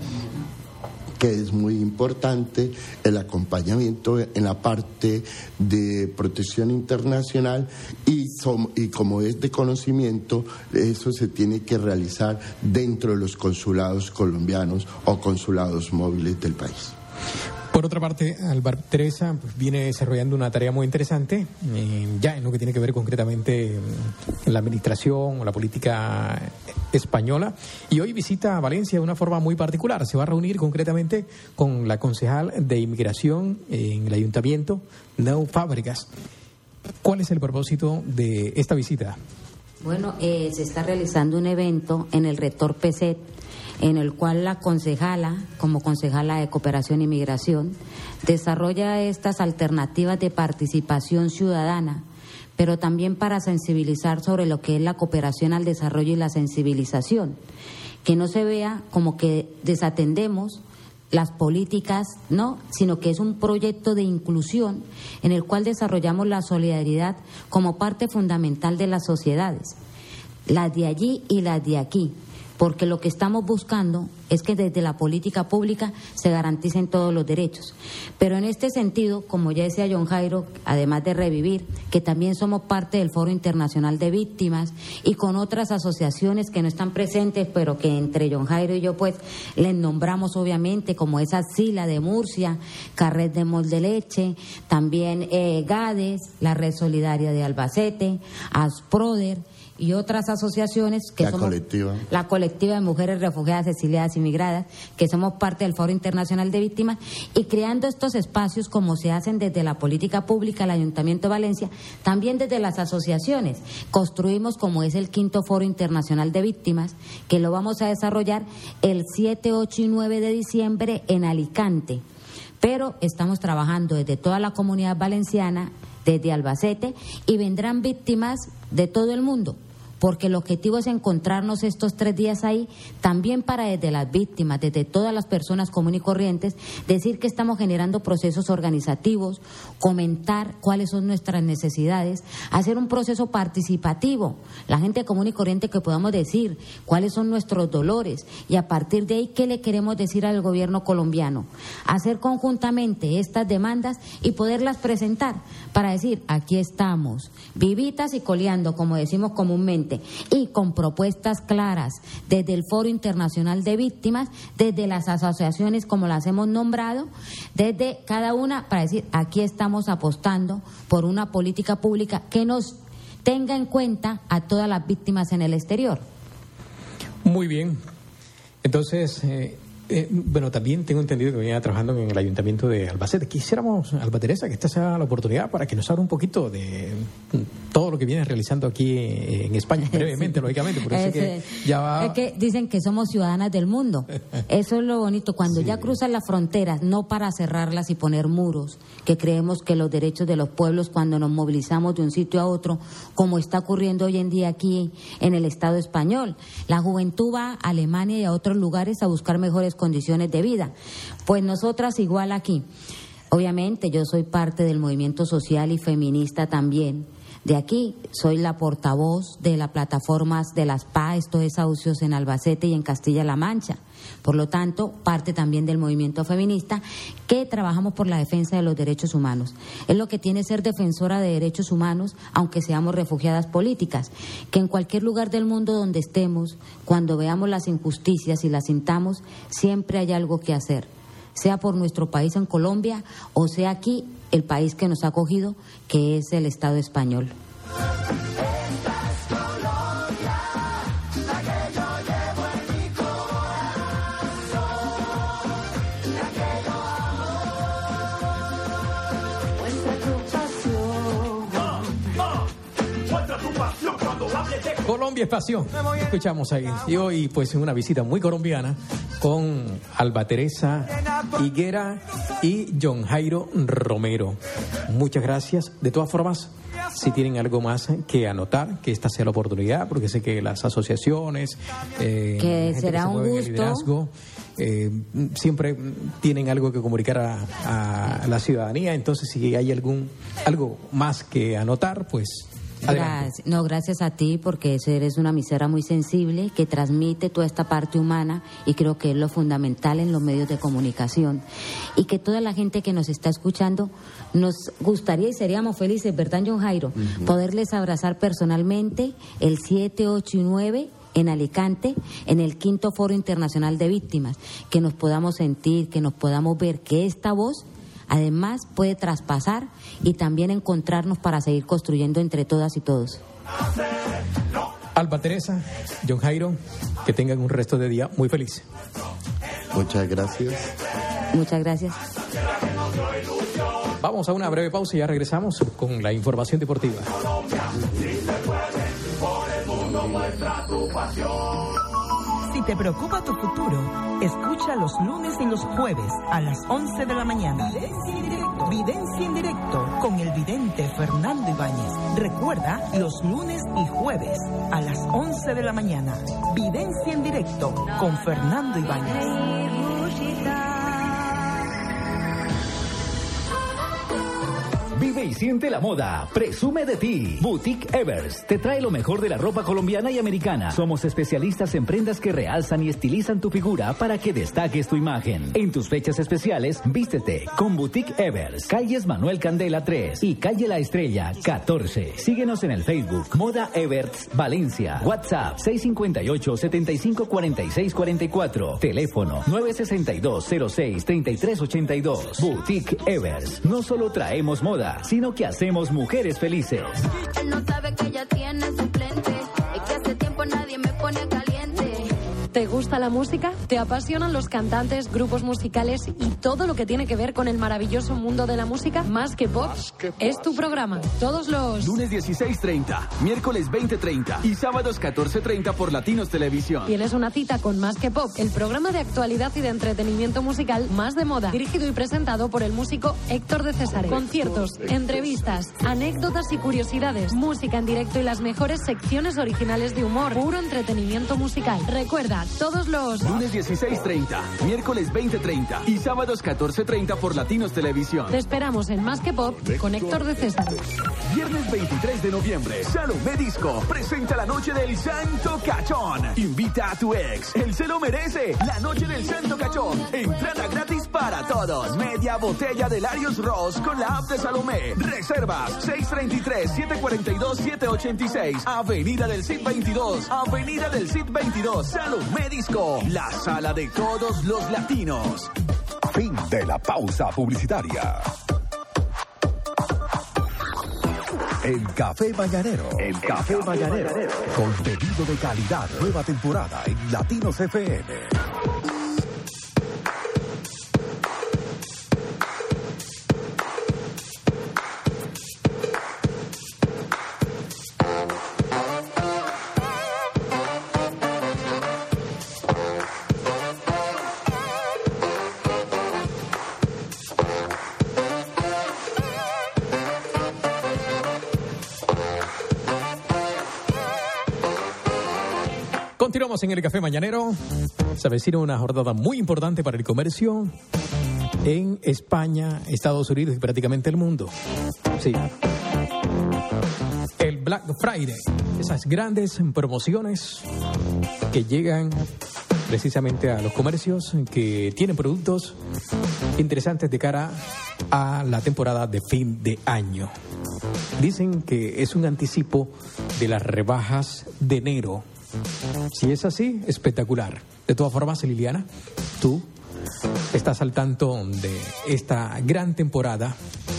que es muy importante, el acompañamiento en la parte de protección internacional y como es de conocimiento, eso se tiene que realizar dentro de los consulados colombianos o consulados móviles del país. Por otra parte, Alba Teresa viene desarrollando una tarea muy interesante, ya en lo que tiene que ver concretamente en la administración o la política española, y hoy visita Valencia de una forma muy particular. Se va a reunir concretamente con la concejal de Inmigración en el Ayuntamiento, Neu Fábregas. ¿Cuál es el propósito de esta visita? Bueno, se está realizando un evento en el Rector Peset, en el cual la concejala, como concejala de Cooperación e Inmigración, desarrolla estas alternativas de participación ciudadana, pero también para sensibilizar sobre lo que es la cooperación al desarrollo y la sensibilización, que no se vea como que desatendemos las políticas, no, sino que es un proyecto de inclusión en el cual desarrollamos la solidaridad como parte fundamental de las sociedades, las de allí y las de aquí, porque lo que estamos buscando es que desde la política pública se garanticen todos los derechos. Pero en este sentido, como ya decía John Jairo, además de Revivir, que también somos parte del Foro Internacional de Víctimas y con otras asociaciones que no están presentes, pero que entre John Jairo y yo pues les nombramos obviamente, como esa SILA de Murcia, Carret de Mol de Leche, también GADES, la Red Solidaria de Albacete, ASPRODER, y otras asociaciones que somos la colectiva de mujeres refugiadas, exiliadas y migradas, que somos parte del Foro Internacional de Víctimas, y creando estos espacios como se hacen desde la política pública, el Ayuntamiento de Valencia, también desde las asociaciones. Construimos como es el 5º Foro Internacional de Víctimas, que lo vamos a desarrollar el 7, 8 y 9 de diciembre en Alicante. Pero estamos trabajando desde toda la comunidad valenciana, desde Albacete, y vendrán víctimas de todo el mundo, porque el objetivo es encontrarnos estos 3 días ahí, también para desde las víctimas, desde todas las personas comunes y corrientes, decir que estamos generando procesos organizativos, comentar cuáles son nuestras necesidades, hacer un proceso participativo, la gente común y corriente, que podamos decir cuáles son nuestros dolores y a partir de ahí qué le queremos decir al gobierno colombiano, hacer conjuntamente estas demandas y poderlas presentar para decir, aquí estamos, vivitas y coleando, como decimos comúnmente, y con propuestas claras desde el Foro Internacional de Víctimas, desde las asociaciones como las hemos nombrado, desde cada una, para decir, aquí estamos apostando por una política pública que nos tenga en cuenta a todas las víctimas en el exterior. Muy bien. Entonces, bueno, también tengo entendido que venía trabajando en el Ayuntamiento de Albacete. Quisiéramos, Alba Teresa, que esta sea la oportunidad para que nos hable un poquito de todo lo que viene realizando aquí en España, brevemente, sí. Lógicamente, por eso que ya va... Es que dicen que somos ciudadanas del mundo. Eso es lo bonito, cuando sí. Ya cruzan las fronteras, no para cerrarlas y poner muros, que creemos que los derechos de los pueblos, cuando nos movilizamos de un sitio a otro, como está ocurriendo hoy en día aquí en el Estado español, la juventud va a Alemania y a otros lugares a buscar mejores condiciones de vida. Pues nosotras igual aquí. Obviamente yo soy parte del movimiento social y feminista también. de aquí. Soy la portavoz de las plataformas de las PAES, estos desahucios en Albacete y en Castilla-La Mancha. Por lo tanto, parte también del movimiento feminista que trabajamos por la defensa de los derechos humanos. Es lo que tiene ser defensora de derechos humanos, aunque seamos refugiadas políticas, que en cualquier lugar del mundo donde estemos, cuando veamos las injusticias y las sintamos, siempre hay algo que hacer, sea por nuestro país en Colombia o sea aquí el país que nos ha acogido, que es el Estado español. Colombia es pasión. Escuchamos ahí. Y hoy, pues, en una visita muy colombiana con Alba Teresa Higuera y John Jairo Romero. Muchas gracias. De todas formas, si tienen algo más que anotar, que esta sea la oportunidad, porque sé que las asociaciones, que será un gusto. Siempre tienen algo que comunicar a la ciudadanía. Entonces, si hay algo más que anotar, pues Gracias. No, gracias a ti, porque eres una emisora muy sensible que transmite toda esta parte humana y creo que es lo fundamental en los medios de comunicación. Y que toda la gente que nos está escuchando, nos gustaría y seríamos felices, ¿verdad, John Jairo? Poderles abrazar personalmente el 7, 8 y 9 en Alicante, en el 5º Foro Internacional de Víctimas, que nos podamos sentir, que nos podamos ver, que esta voz además puede traspasar y también encontrarnos para seguir construyendo entre todas y todos. Alba Teresa, John Jairo, que tengan un resto de día muy feliz. Muchas gracias. Muchas gracias. Vamos a una breve pausa y ya regresamos con la información deportiva. Si te preocupa tu futuro, escucha los lunes y los jueves a las 11 de la mañana. Videncia en directo con el vidente Fernando Ibáñez. Recuerda, los lunes y jueves a las 11 de la mañana. Videncia en directo con Fernando Ibáñez. Vive y siente la moda. Presume de ti. Boutique Evers te trae lo mejor de la ropa colombiana y americana. Somos especialistas en prendas que realzan y estilizan tu figura para que destaques tu imagen. En tus fechas especiales, vístete con Boutique Evers. Calles Manuel Candela 3 y Calle La Estrella 14. Síguenos en el Facebook Moda Evers Valencia. WhatsApp 658-754644. Teléfono 962-06-3382. Boutique Evers. No solo traemos moda, sino que hacemos mujeres felices. Él no sabe que ella tiene suplente, es que hace tiempo nadie me pone caliente. ¿Te gusta la música? ¿Te apasionan los cantantes, grupos musicales y todo lo que tiene que ver con el maravilloso mundo de la música? Más que Pop es tu programa. Todos los lunes 16:30, miércoles 20:30 y sábados 14:30 por Latinos Televisión. Tienes una cita con Más que Pop, el programa de actualidad y de entretenimiento musical más de moda, dirigido y presentado por el músico Héctor de César. Conciertos, entrevistas, anécdotas y curiosidades, música en directo y las mejores secciones originales de humor, puro entretenimiento musical. Recuerda, todos los lunes 16:30, miércoles 20:30 y sábados 14:30 por Latinos Televisión. Te esperamos en Más que Pop con Héctor de César. Viernes 23 de noviembre, Salomé Disco presenta la noche del Santo Cachón. Invita a tu ex, él se lo merece. La noche del Santo Cachón, entrada gratis para todos. Media botella de Larios Ross con la app de Salomé. Reservas 633-742-786. Avenida del CID 22, Avenida del CID 22. Salomé Disco, la sala de todos los latinos. Fin de la pausa publicitaria. El Café Mañanero. El Café Mañanero. Contenido de calidad. Nueva temporada en Latinos FM. Continuamos en el Café Mañanero. Se avecina una jornada muy importante para el comercio. en España, Estados Unidos y prácticamente el mundo. Sí. El Black Friday, esas grandes promociones que llegan precisamente a los comercios que tienen productos interesantes de cara a la temporada de fin de año. Dicen que es un anticipo de las rebajas de enero. Si es así, espectacular. De todas formas, Liliana, tú estás al tanto de esta gran temporada,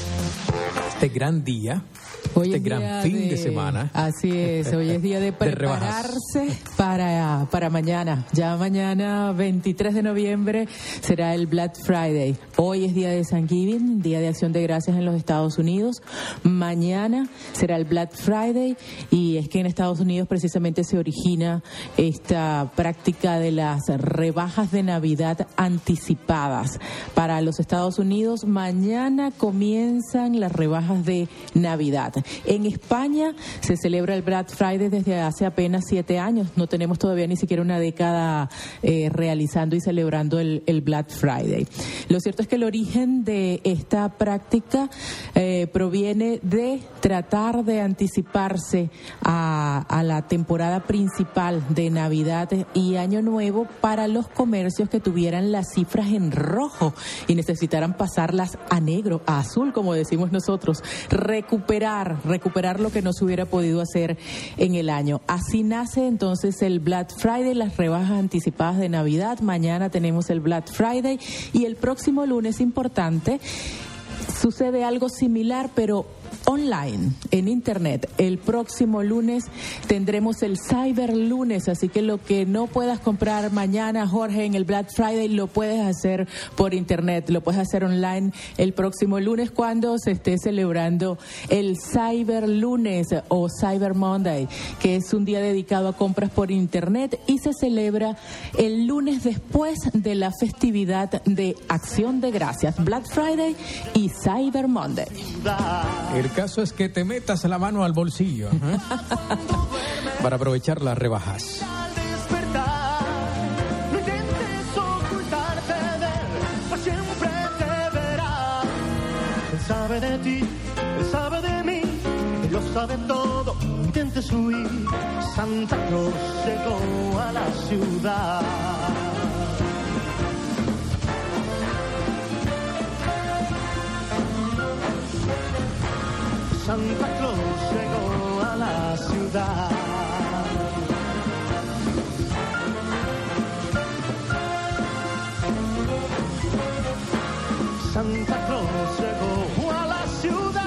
este gran día, hoy este gran fin de semana. Así es, hoy es día de prepararse para mañana. Ya mañana, 23 de noviembre, será el Black Friday. Hoy es día de Thanksgiving, día de acción de gracias en los Estados Unidos. Mañana será el Black Friday, y es que en Estados Unidos precisamente se origina esta práctica de las rebajas de Navidad anticipadas. Para los Estados Unidos, mañana comienzan las rebajas de Navidad. En España se celebra el Black Friday desde hace apenas 7 años. No tenemos todavía ni siquiera una década realizando y celebrando el Black Friday. Lo cierto es que el origen de esta práctica proviene de tratar de anticiparse a la temporada principal de Navidad y Año Nuevo para los comercios que tuvieran las cifras en rojo y necesitaran pasarlas a negro, a azul, como decimos nosotros, recuperar lo que no se hubiera podido hacer en el año. Así nace entonces el Black Friday, las rebajas anticipadas de Navidad. Mañana tenemos el Black Friday y el próximo lunes, importante, sucede algo similar, pero online, en internet. El próximo lunes tendremos el Cyber Lunes, así que lo que no puedas comprar mañana, Jorge, en el Black Friday, lo puedes hacer por internet, lo puedes hacer online el próximo lunes cuando se esté celebrando el Cyber Lunes o Cyber Monday, que es un día dedicado a compras por internet y se celebra el lunes después de la festividad de Acción de Gracias, Black Friday y Cyber Monday. El caso es que te metas la mano al bolsillo para aprovechar las rebajas. No intentes ocultarte de él, pues siempre te verá. Él sabe de ti, él sabe de mí, él lo sabe todo. No intentes huir. Santa Claus llegó a la ciudad. Santa Claus llegó a la ciudad. Santa Claus llegó a la ciudad.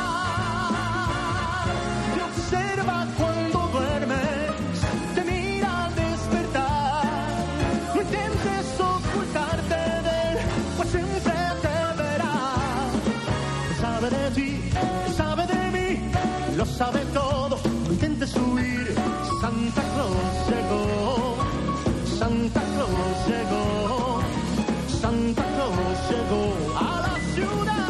Te observa cuando duermes, te mira al despertar. No intentes ocultarte de él, pues siempre te verá. Sabe de ti, sabe de mí, lo sabe todo, no intentes huir. Santa Claus llegó, Santa Claus llegó, Santa Claus llegó a la ciudad.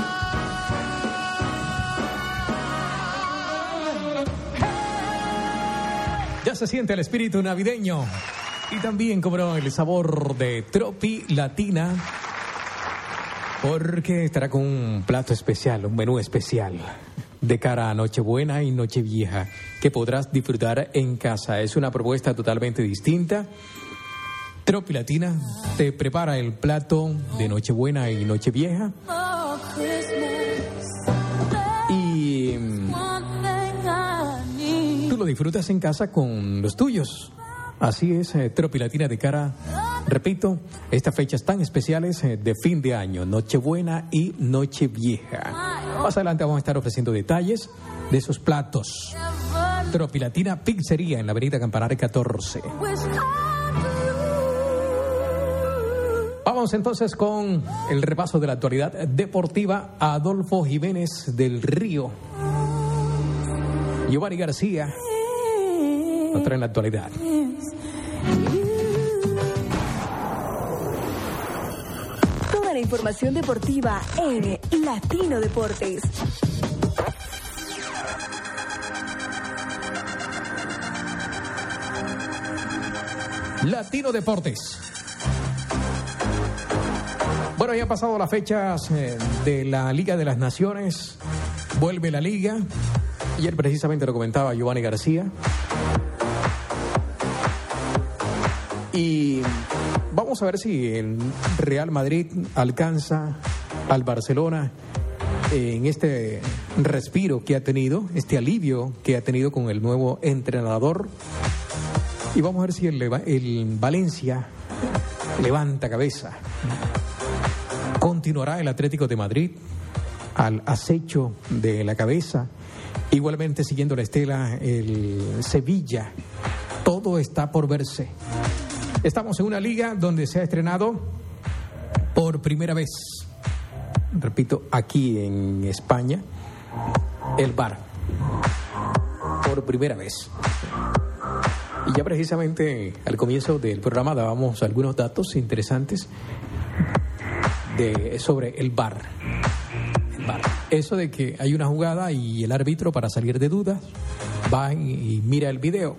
Ya se siente el espíritu navideño y también, como no, el sabor de Tropi Latina, porque estará con un plato especial, un menú especial de cara a Nochebuena y Nochevieja que podrás disfrutar en casa. Es una propuesta totalmente distinta. Tropi Latina te prepara el plato de Nochebuena y Nochevieja y tú lo disfrutas en casa con los tuyos. Así es, Tropi Latina de cara, repito, estas fechas tan especiales de fin de año, Nochebuena y Nochevieja. Más adelante vamos a estar ofreciendo detalles de esos platos. Tropi Latina Pizzería en la avenida Campanario 14. Vamos entonces con el repaso de la actualidad deportiva. Adolfo Jiménez del Río, Giovanni García nos traen la actualidad. Toda la información deportiva en Latino Deportes. Latino Deportes. Bueno, Bueno, ya han pasado las fechas de la Liga de las Naciones. Vuelve la Liga. Ayer precisamente lo comentaba Giovanni García. Y vamos a ver si el Real Madrid alcanza al Barcelona en este respiro que ha tenido, este alivio que ha tenido con el nuevo entrenador. Y vamos a ver si el Valencia levanta cabeza. Continuará el Atlético de Madrid al acecho de la cabeza. Igualmente siguiendo la estela el Sevilla. Todo está por verse. Estamos en una liga donde se ha estrenado por primera vez, repito, aquí en España, el VAR. Por primera vez. Y ya precisamente al comienzo del programa dábamos algunos datos interesantes sobre el VAR. Eso de que hay una jugada y el árbitro, para salir de dudas, va y mira el video.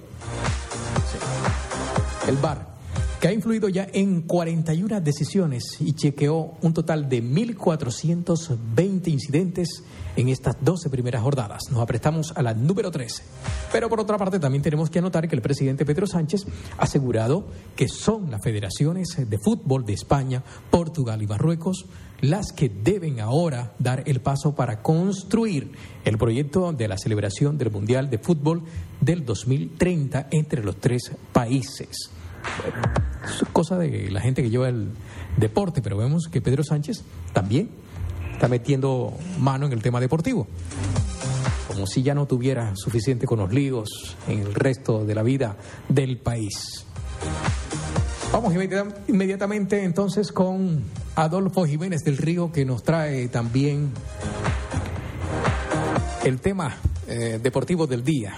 Sí. El VAR, que ha influido ya en 41 decisiones y chequeó un total de 1.420 incidentes en estas 12 primeras jornadas. Nos aprestamos a la número 13. Pero por otra parte también tenemos que anotar que el presidente Pedro Sánchez ha asegurado que son las federaciones de fútbol de España, Portugal y Marruecos las que deben ahora dar el paso para construir el proyecto de la celebración del Mundial de Fútbol del 2030 entre los tres países. Bueno, eso es cosa de la gente que lleva el deporte, pero vemos que Pedro Sánchez también está metiendo mano en el tema deportivo. Como si ya no tuviera suficiente con los líos en el resto de la vida del país. Vamos inmediatamente entonces con Adolfo Jiménez del Río, que nos trae también el tema deportivo del día.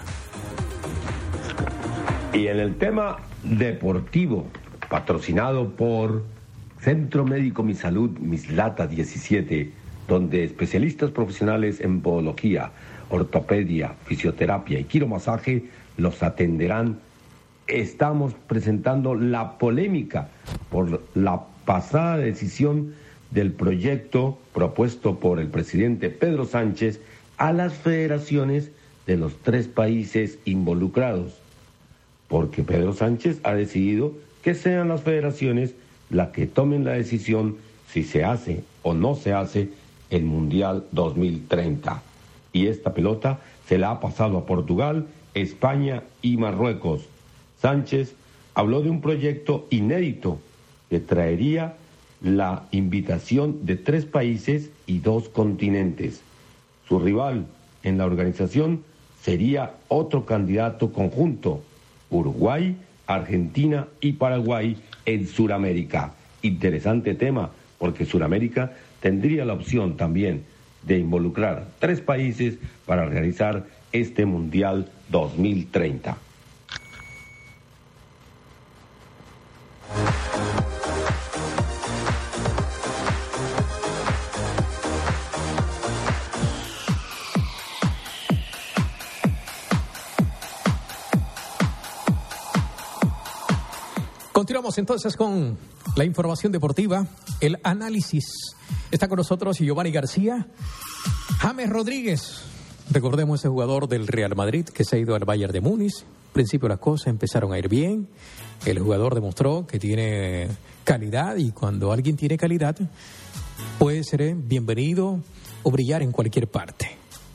Y en el tema deportivo, patrocinado por Centro Médico Mi Salud Mislata 17, donde especialistas profesionales en podología, ortopedia, fisioterapia y quiromasaje los atenderán. Estamos presentando la polémica por la pasada decisión del proyecto propuesto por el presidente Pedro Sánchez a las federaciones de los tres países involucrados, porque Pedro Sánchez ha decidido que sean las federaciones las que tomen la decisión si se hace o no se hace el Mundial 2030. Y esta pelota se la ha pasado a Portugal, España y Marruecos. Sánchez habló de un proyecto inédito que traería la invitación de 3 países y 2 continentes. Su rival en la organización sería otro candidato conjunto, Uruguay, Argentina y Paraguay en Sudamérica. Interesante tema, porque Sudamérica tendría la opción también de involucrar 3 países para realizar este Mundial 2030. Continuamos entonces con la información deportiva, el análisis. Está con nosotros Giovanni García. James Rodríguez, recordemos ese jugador del Real Madrid que se ha ido al Bayern de Múnich. Al principio las cosas empezaron a ir bien. El jugador demostró que tiene calidad y cuando alguien tiene calidad puede ser bienvenido o brillar en cualquier parte.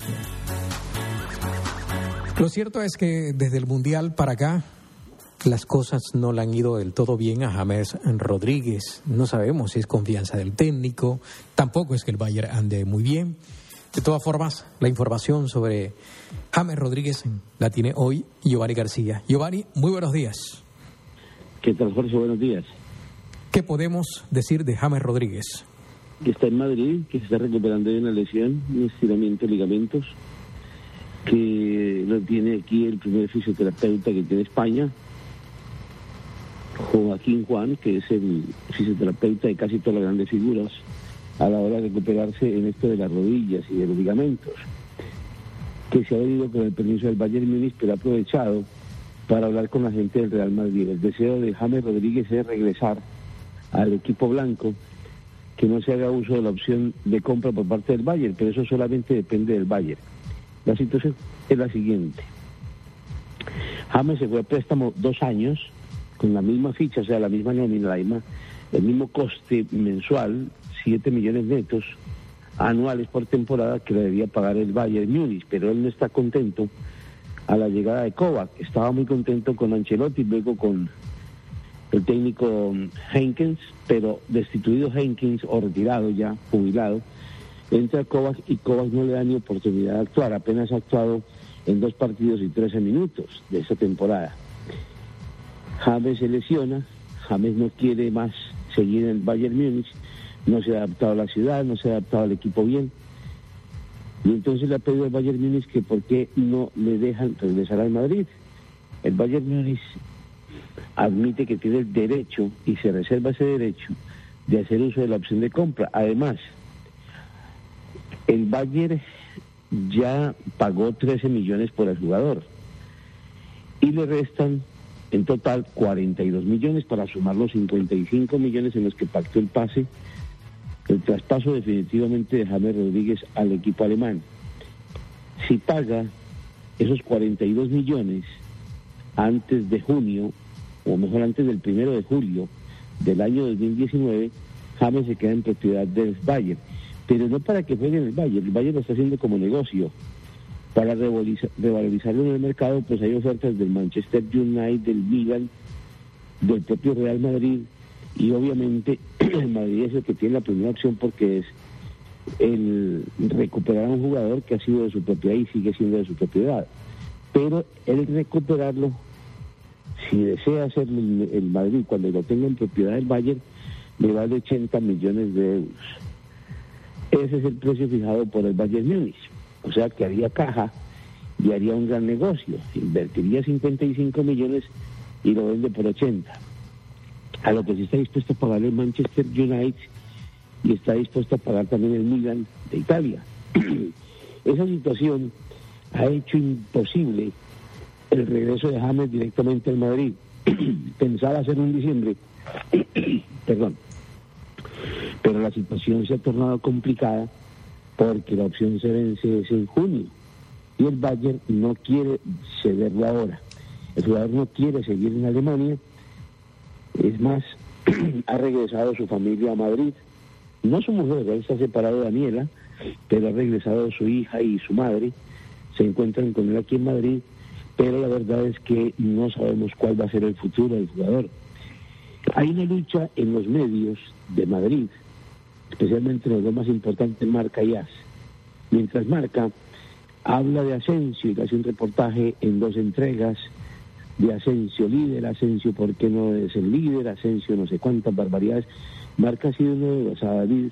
Lo cierto es que desde el Mundial para acá las cosas no le han ido del todo bien a James Rodríguez. No sabemos si es confianza del técnico, tampoco es que el Bayern ande muy bien. De todas formas, la información sobre James Rodríguez la tiene hoy Giovanni García. Giovanni, muy buenos días. ¿Qué tal, Jorge? Buenos días. ¿Qué podemos decir de James Rodríguez? Que está en Madrid, que se está recuperando de una lesión, un estiramiento de ligamentos, que lo tiene aquí el primer fisioterapeuta que tiene España, Joaquín Juan, que es el fisioterapeuta de casi todas las grandes figuras a la hora de recuperarse en esto de las rodillas y de los ligamentos, que se ha venido con el permiso del Bayern Múnich, pero ha aprovechado para hablar con la gente del Real Madrid. El deseo de James Rodríguez es regresar al equipo blanco que no se haga uso de la opción de compra por parte del Bayern, pero eso solamente depende del Bayern. La situación es la siguiente. James se fue a préstamo 2 años con la misma ficha, o sea, la misma nómina, el mismo coste mensual, 7 millones netos anuales por temporada que le debía pagar el Bayern Múnich, pero él no está contento a la llegada de Kovac. Estaba muy contento con Ancelotti, luego con el técnico Henkens, pero destituido Henkens o retirado ya, jubilado, entra Kovac y Kovac no le da ni oportunidad de actuar, apenas ha actuado en 2 partidos y 13 minutos de esta temporada. James se lesiona, James no quiere más seguir en el Bayern Múnich, no se ha adaptado a la ciudad, no se ha adaptado al equipo bien, y entonces le ha pedido al Bayern Múnich que por qué no le dejan regresar al Madrid. El Bayern Múnich admite que tiene el derecho y se reserva ese derecho de hacer uso de la opción de compra. Además, el Bayern ya pagó 13 millones por el jugador y le restan en total 42 millones para sumar los 55 millones en los que pactó el pase, el traspaso definitivamente de James Rodríguez al equipo alemán. Si paga esos 42 millones antes de junio, o mejor antes del 1 de julio del año 2019, James se queda en propiedad del Bayern, pero no para que juegue en el Bayern lo está haciendo como negocio, para revalorizarlo en el mercado. Pues hay ofertas del Manchester United, del Milan, del propio Real Madrid, y obviamente el Madrid es el que tiene la primera opción porque es el recuperar a un jugador que ha sido de su propiedad y sigue siendo de su propiedad, pero el recuperarlo, si desea hacerlo el Madrid cuando lo tenga en propiedad del Bayern, le vale 80 millones de euros. Ese es el precio fijado por el Bayern Múnich, o sea que haría caja y haría un gran negocio, invertiría 55 millones y lo vende por 80, a lo que sí está dispuesto a pagar el Manchester United y está dispuesto a pagar también el Milan de Italia. Esa situación ha hecho imposible el regreso de James directamente al Madrid. Pensaba hacerlo en diciembre, perdón, pero la situación se ha tornado complicada porque la opción se vence en junio y el Bayern no quiere cederlo ahora. El jugador no quiere seguir en Alemania, es más, ha regresado su familia a Madrid, no su mujer, él está separado de Daniela, pero ha regresado su hija y su madre, se encuentran con él aquí en Madrid, pero la verdad es que no sabemos cuál va a ser el futuro del jugador. Hay una lucha en los medios de Madrid, especialmente los dos más importantes, Marca y AS. Mientras Marca habla de Asensio y hace un reportaje en 2 entregas de Asensio líder, Asensio por qué no es el líder, Asensio no sé cuántas barbaridades. Marca ha sido uno de los adalides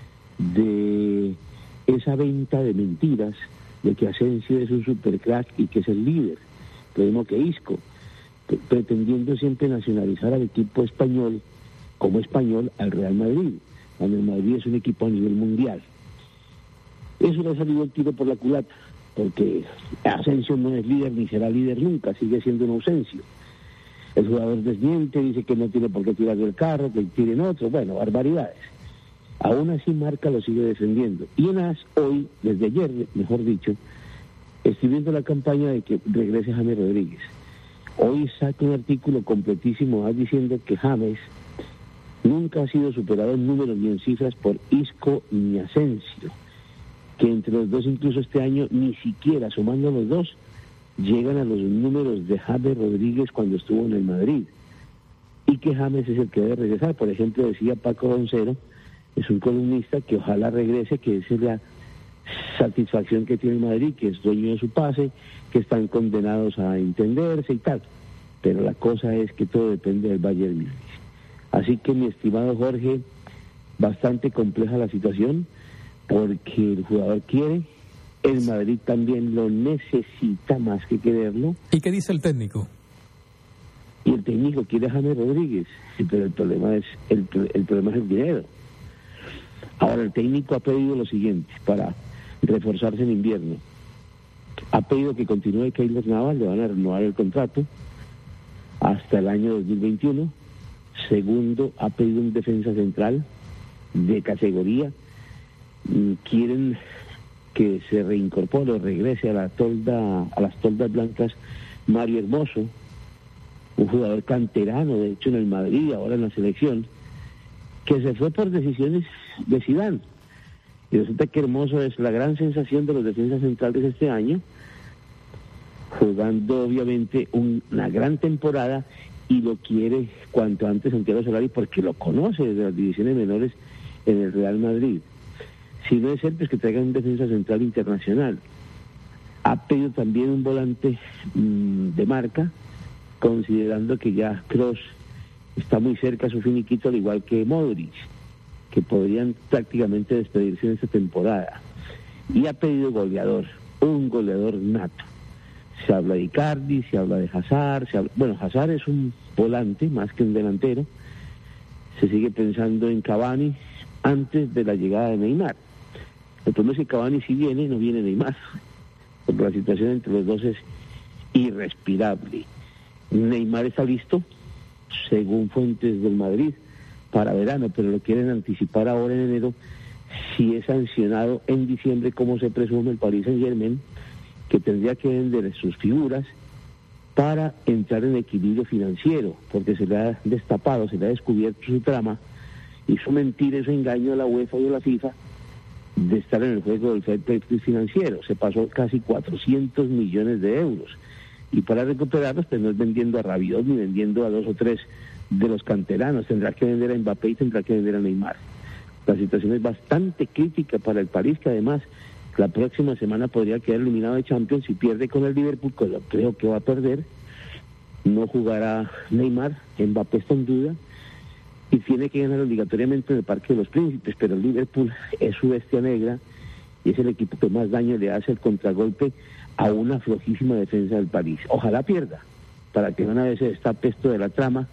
de esa venta de mentiras de que Asensio es un supercrack y que es el líder, lo mismo que Isco, pretendiendo siempre nacionalizar al equipo español como español al Real Madrid, cuando el Madrid es un equipo a nivel mundial. Eso le ha salido el tiro por la culata, porque Asensio no es líder ni será líder nunca, sigue siendo un Asensio. El jugador desmiente, dice que no tiene por qué tirar del carro, que tiren otro, bueno, barbaridades. Aún así Marca lo sigue defendiendo. Y en AS hoy, desde ayer, mejor dicho, estoy viendo la campaña de que regrese James Rodríguez. Hoy saca un artículo completísimo diciendo que James nunca ha sido superado en números ni en cifras por Isco ni Asensio, que entre los dos incluso este año ni siquiera, sumando los dos, llegan a los números de James Rodríguez cuando estuvo en el Madrid, y que James es el que debe regresar. Por ejemplo, decía Paco Roncero, es un columnista, que ojalá regrese, que esa es la satisfacción que tiene el Madrid, que es dueño de su pase, que están condenados a entenderse y tal, pero la cosa es que todo depende del Bayern Múnich. Así que, mi estimado Jorge, bastante compleja la situación, porque el jugador quiere, el Madrid también lo necesita más que quererlo. ¿Y qué dice el técnico? Y el técnico quiere a James Rodríguez, sí, pero el problema es el dinero. Ahora, el técnico ha pedido lo siguiente para reforzarse en invierno. Ha pedido que continúe Keylor Navas, le van a renovar el contrato hasta el año 2021. Segundo, ha pedido un defensa central de categoría. Quieren que se reincorpore o regrese a las toldas blancas Mario Hermoso, un jugador canterano, de hecho en el Madrid, ahora en la selección, que se fue por decisiones de Zidane. Y resulta que Hermoso es la gran sensación de los defensas centrales este año, jugando obviamente una gran temporada, y lo quiere cuanto antes Santiago Solari porque lo conoce desde las divisiones menores en el Real Madrid. Si no es él, pues que traigan un defensa central internacional. Ha pedido también un volante de marca, considerando que ya Kroos está muy cerca a su finiquito, al igual que Modric, que podrían prácticamente despedirse en esta temporada. Y ha pedido goleador, un goleador nato. Se habla de Icardi, se habla de Hazard, bueno, Hazard es un volante más que un delantero. Se sigue pensando en Cavani antes de la llegada de Neymar. El problema es que Cavani si viene, no viene Neymar, porque la situación entre los dos es irrespirable. Neymar está listo, según fuentes del Madrid, para verano, pero lo quieren anticipar ahora en enero, si es sancionado en diciembre, como se presume el Paris Saint-Germain, que tendría que vender sus figuras para entrar en equilibrio financiero, porque se le ha destapado, se le ha descubierto su trama y su mentira, su engaño a la UEFA y a la FIFA de estar en el juego del fair play financiero. Se pasó casi 400 millones de euros, y para recuperarlos pues no es vendiendo a Rabiot ni vendiendo a 2 o 3 de los canteranos, tendrá que vender a Mbappé y tendrá que vender a Neymar. La situación es bastante crítica para el París, que además la próxima semana podría quedar eliminado de Champions si pierde con el Liverpool, que creo que va a perder. No jugará Neymar, Mbappé está en duda, y tiene que ganar obligatoriamente en el Parque de los Príncipes, pero el Liverpool es su bestia negra y es el equipo que más daño le hace el contragolpe a una flojísima defensa del París. Ojalá pierda, para que una vez se destape esto de la trama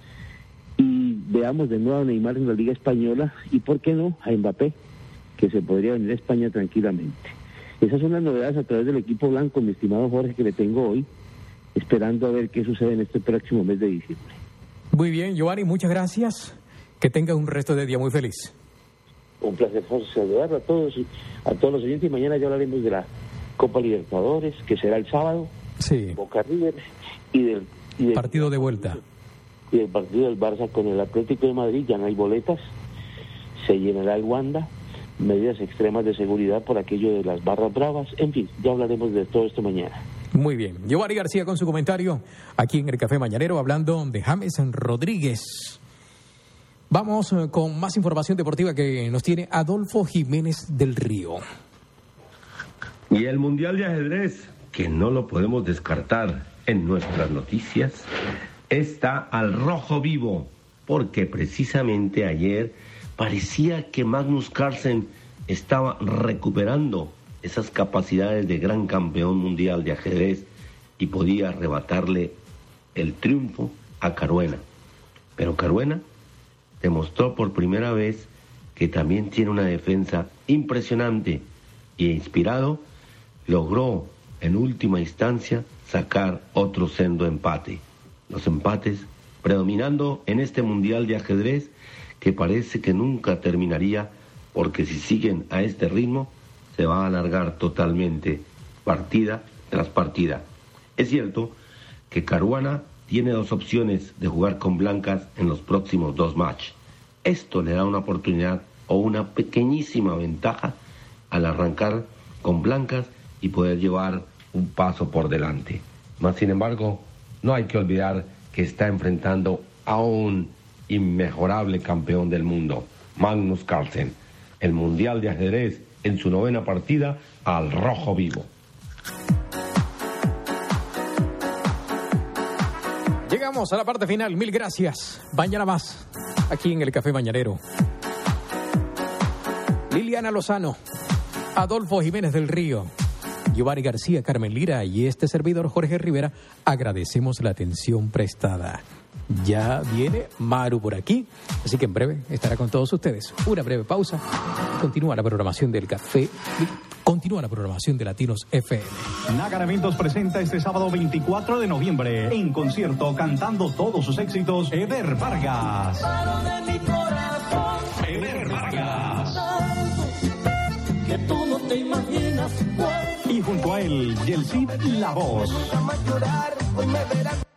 y veamos de nuevo a Neymar en la Liga Española, y por qué no a Mbappé, que se podría venir a España tranquilamente. Esas son las novedades a través del equipo blanco, mi estimado Jorge, que le tengo hoy, esperando a ver qué sucede en este próximo mes de diciembre. Muy bien, Giovanni, muchas gracias. Que tenga un resto de día muy feliz. Un placer, José, saludar a todos los oyentes, y mañana ya hablaremos de la Copa Libertadores, que será el sábado, sí. Boca River, y del partido de vuelta. Y del partido del Barça con el Atlético de Madrid. Ya no hay boletas, se llenará el Wanda, medidas extremas de seguridad por aquello de las barras bravas, en fin, ya hablaremos de todo esto mañana. Muy bien, Giovanni García con su comentario aquí en el Café Mañanero, hablando de James Rodríguez. Vamos con más información deportiva que nos tiene Adolfo Jiménez del Río. Y el Mundial de Ajedrez, que no lo podemos descartar en nuestras noticias, está al rojo vivo, porque precisamente ayer parecía que Magnus Carlsen estaba recuperando esas capacidades de gran campeón mundial de ajedrez y podía arrebatarle el triunfo a Caruena. Pero Caruena demostró por primera vez que también tiene una defensa impresionante, y inspirado logró en última instancia sacar otro sendo empate. Los empates predominando en este mundial de ajedrez, que parece que nunca terminaría, porque si siguen a este ritmo se va a alargar totalmente partida tras partida. Es cierto que Caruana tiene 2 opciones de jugar con blancas en los próximos 2 matches. Esto le da una oportunidad o una pequeñísima ventaja al arrancar con blancas y poder llevar un paso por delante. Mas, sin embargo, no hay que olvidar que está enfrentando a un inmejorable campeón del mundo, Magnus Carlsen. El Mundial de Ajedrez en su 9ª partida al rojo vivo. Llegamos a la parte final, mil gracias. Mañana más, aquí en el Café Mañanero. Liliana Lozano, Adolfo Jiménez del Río, Giovanni García, Carmen Lira y este servidor Jorge Rivera, agradecemos la atención prestada. Ya viene Maru por aquí, así que en breve estará con todos ustedes. Una breve pausa. Continúa la programación del Café. Continúa la programación de Latinos FM. Nácar Eventos presenta este sábado 24 de noviembre en concierto, cantando todos sus éxitos, Ever Vargas. Ever Vargas. te imaginas cuál. Y junto a él, Yeltsin La Voz. Nunca más llorar, hoy me verás.